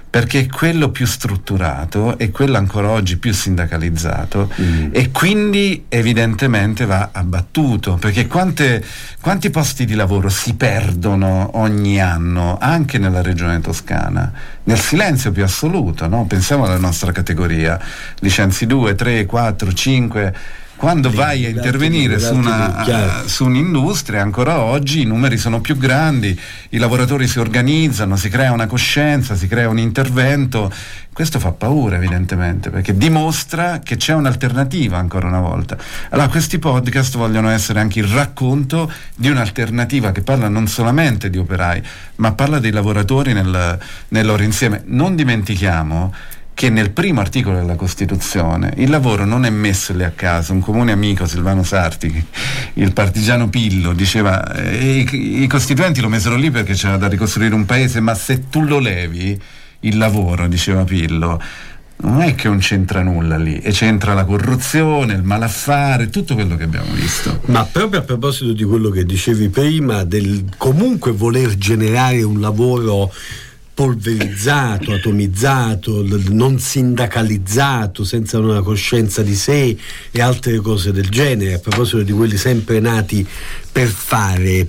Speaker 20: perché è quello più strutturato e quello ancora oggi più sindacalizzato e quindi evidentemente va abbattuto, perché quanti posti di lavoro si perdono ogni anno anche nella regione toscana nel silenzio più assoluto, no? Pensiamo alla nostra categoria, licenzi 2, 3, 4, 5. Quando vai a intervenire su un'industria, ancora oggi i numeri sono più grandi, i lavoratori si organizzano, si crea una coscienza, si crea un intervento. Questo fa paura evidentemente, perché dimostra che c'è un'alternativa ancora una volta. Allora questi podcast vogliono essere anche il racconto di un'alternativa che parla non solamente di operai, ma parla dei lavoratori nel loro insieme. Non dimentichiamo che nel primo articolo della Costituzione il lavoro non è messo lì a caso. Un comune amico, Silvano Sarti, il partigiano Pillo, diceva i costituenti lo mesero lì perché c'era da ricostruire un paese, ma se tu lo levi il lavoro, diceva Pillo, non è che non c'entra nulla lì, e c'entra la corruzione, il malaffare, tutto quello che abbiamo visto.
Speaker 19: Ma proprio a proposito di quello che dicevi prima, del comunque voler generare un lavoro polverizzato, atomizzato, non sindacalizzato, senza una coscienza di sé e altre cose del genere, a proposito di quelli sempre nati per fare,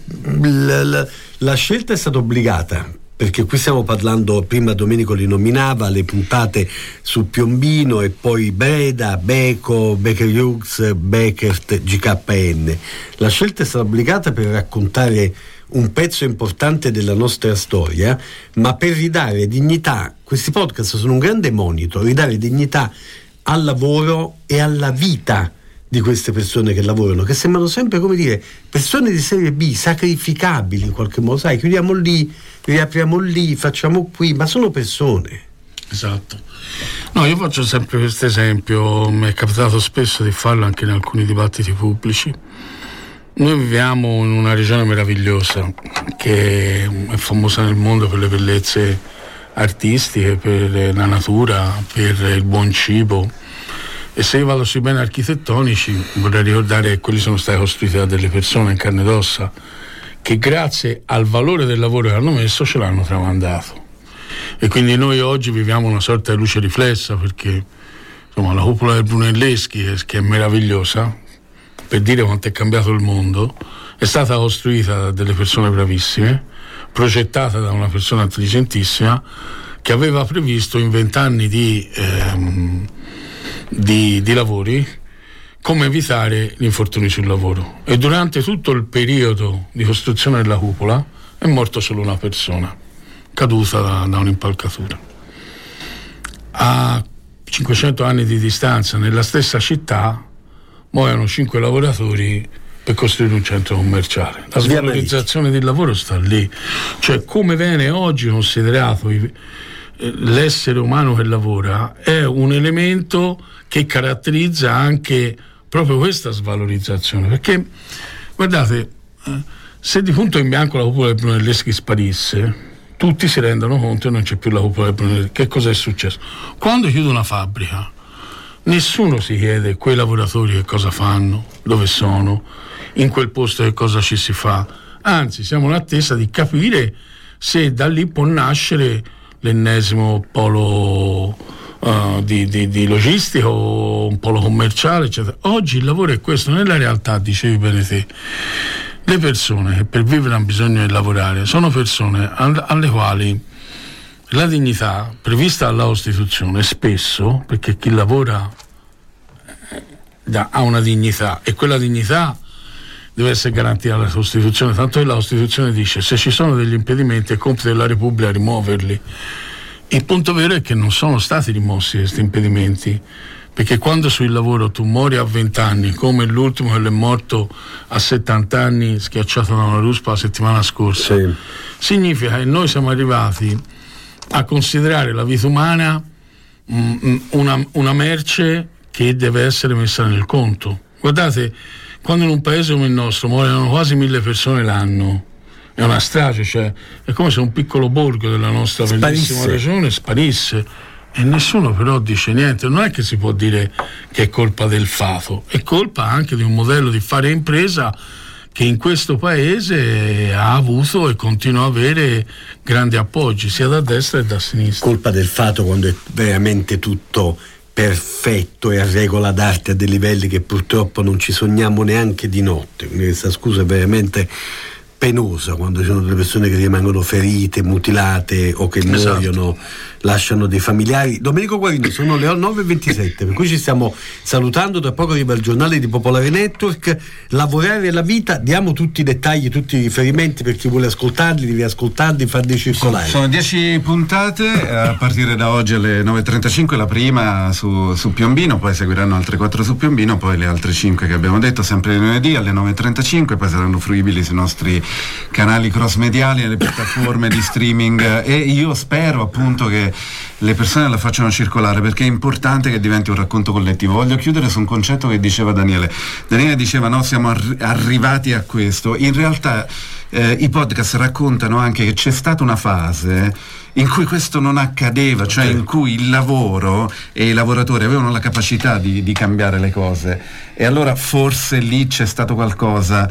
Speaker 19: la scelta è stata obbligata, perché qui stiamo parlando, prima Domenico li nominava, le puntate su Piombino e poi Breda, Beko, Baker Hughes, Beckert, GKN. La scelta è stata obbligata per raccontare un pezzo importante della nostra storia, ma per ridare dignità. Questi podcast sono un grande monito, ridare dignità al lavoro e alla vita di queste persone che lavorano, che sembrano sempre, come dire, persone di serie B, sacrificabili in qualche modo, sai, chiudiamo lì, riapriamo lì, facciamo qui, ma sono persone.
Speaker 21: Esatto. No, io faccio sempre questo esempio, mi è capitato spesso di farlo anche in alcuni dibattiti pubblici. Noi viviamo in una regione meravigliosa che è famosa nel mondo per le bellezze artistiche, per la natura, per il buon cibo, e se io vado sui beni architettonici vorrei ricordare che quelli sono stati costruiti da delle persone in carne ed ossa che grazie al valore del lavoro che hanno messo ce l'hanno tramandato, e quindi noi oggi viviamo una sorta di luce riflessa, perché insomma la cupola del Brunelleschi, che è meravigliosa, per dire quanto è cambiato il mondo, è stata costruita da delle persone bravissime, progettata da una persona intelligentissima che aveva previsto in 20 anni di lavori come evitare gli infortuni sul lavoro, e durante tutto il periodo di costruzione della cupola è morto solo una persona caduta da un'impalcatura. A 500 anni di distanza, nella stessa città, muoiono 5 lavoratori per costruire un centro commerciale. La svalorizzazione del lavoro sta lì, cioè come viene oggi considerato l'essere umano che lavora è un elemento che caratterizza anche proprio questa svalorizzazione, perché guardate, se di punto in bianco la cupola del Brunelleschi sparisse, tutti si rendono conto che non c'è più la cupola del Brunelleschi. Che cosa è successo? Quando chiude una fabbrica nessuno si chiede quei lavoratori che cosa fanno, dove sono, in quel posto che cosa ci si fa, anzi siamo in attesa di capire se da lì può nascere l'ennesimo polo di logistica o un polo commerciale, eccetera. Oggi il lavoro è questo. Nella realtà, dicevi bene te, le persone che per vivere hanno bisogno di lavorare sono persone alle quali la dignità prevista dalla Costituzione spesso, perché chi lavora ha una dignità e quella dignità deve essere garantita dalla Costituzione, tanto che la Costituzione dice se ci sono degli impedimenti è compito della Repubblica rimuoverli. Il punto vero è che non sono stati rimossi questi impedimenti, perché quando sul lavoro tu muori a 20 anni, come l'ultimo che è morto a 70 anni schiacciato da una ruspa la settimana scorsa, sì, significa che noi siamo arrivati a considerare la vita umana una merce che deve essere messa nel conto. Guardate, quando in un paese come il nostro muoiono quasi 1000 persone l'anno, è una strage, cioè è come se un piccolo borgo della nostra bellissima regione sparisse e nessuno però dice niente. Non è che si può dire che è colpa del fato, è colpa anche di un modello di fare impresa che in questo paese ha avuto e continua a avere grandi appoggi sia da destra e da sinistra.
Speaker 19: Colpa del fato quando è veramente tutto perfetto e a regola d'arte a dei livelli che purtroppo non ci sogniamo neanche di notte. Quindi questa scusa è veramente penosa quando ci sono delle persone che rimangono ferite, mutilate o che muoiono, lasciano dei familiari. Domenico Guarino, sono le 9:27, per cui ci stiamo salutando. Tra poco arriva il giornale di Popolare Network. Lavorare la vita, diamo tutti i dettagli, tutti i riferimenti per chi vuole ascoltarli, devi ascoltarli, farli circolare.
Speaker 20: Sono 10 puntate a partire da oggi alle 9:35, la prima su Piombino, poi seguiranno altre 4 su Piombino, poi le altre 5 che abbiamo detto sempre lunedì alle 9:35, poi saranno fruibili sui nostri canali cross mediali e le piattaforme di streaming, e io spero appunto che le persone la facciano circolare, perché è importante che diventi un racconto collettivo. Voglio chiudere su un concetto che diceva Daniele diceva no, siamo arrivati a questo. In realtà i podcast raccontano anche che c'è stata una fase in cui questo non accadeva, cioè in cui il lavoro e i lavoratori avevano la capacità di cambiare le cose, e allora forse lì c'è stato qualcosa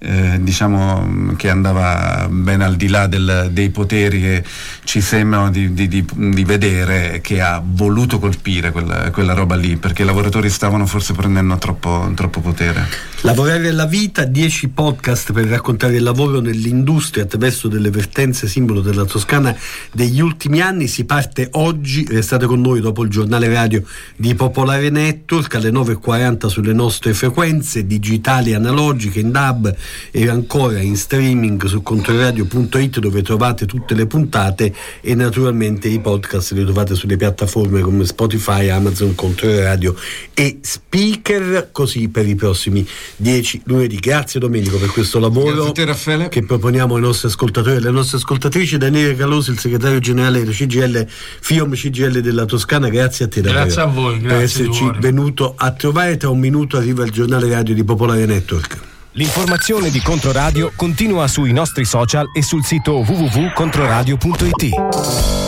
Speaker 20: diciamo che andava ben al di là dei poteri che ci sembrano di vedere, che ha voluto colpire quella roba lì, perché i lavoratori stavano forse prendendo troppo potere.
Speaker 19: Lavorare la vita, 10 podcast per raccontare il lavoro nell'industria attraverso delle vertenze simbolo della Toscana degli ultimi anni. Si parte oggi, restate con noi dopo il giornale radio di Popolare Network alle 9:40 sulle nostre frequenze digitali analogiche in DAB e ancora in streaming su controradio.it, dove trovate tutte le puntate, e naturalmente i podcast li trovate sulle piattaforme come Spotify, Amazon, Controradio e Speaker, così per i prossimi 10 lunedì. Grazie Domenico per questo lavoro che proponiamo ai nostri ascoltatori e alle nostre ascoltatrici. Daniele Calosi, il segretario generale del CGL FIOM CGL della Toscana, grazie a te davvero.
Speaker 21: Grazie a voi, grazie
Speaker 19: per esserci venuto a trovare. Tra un minuto arriva il giornale radio di Popolare Network.
Speaker 16: L'informazione di Controradio continua sui nostri social e sul sito www.controradio.it.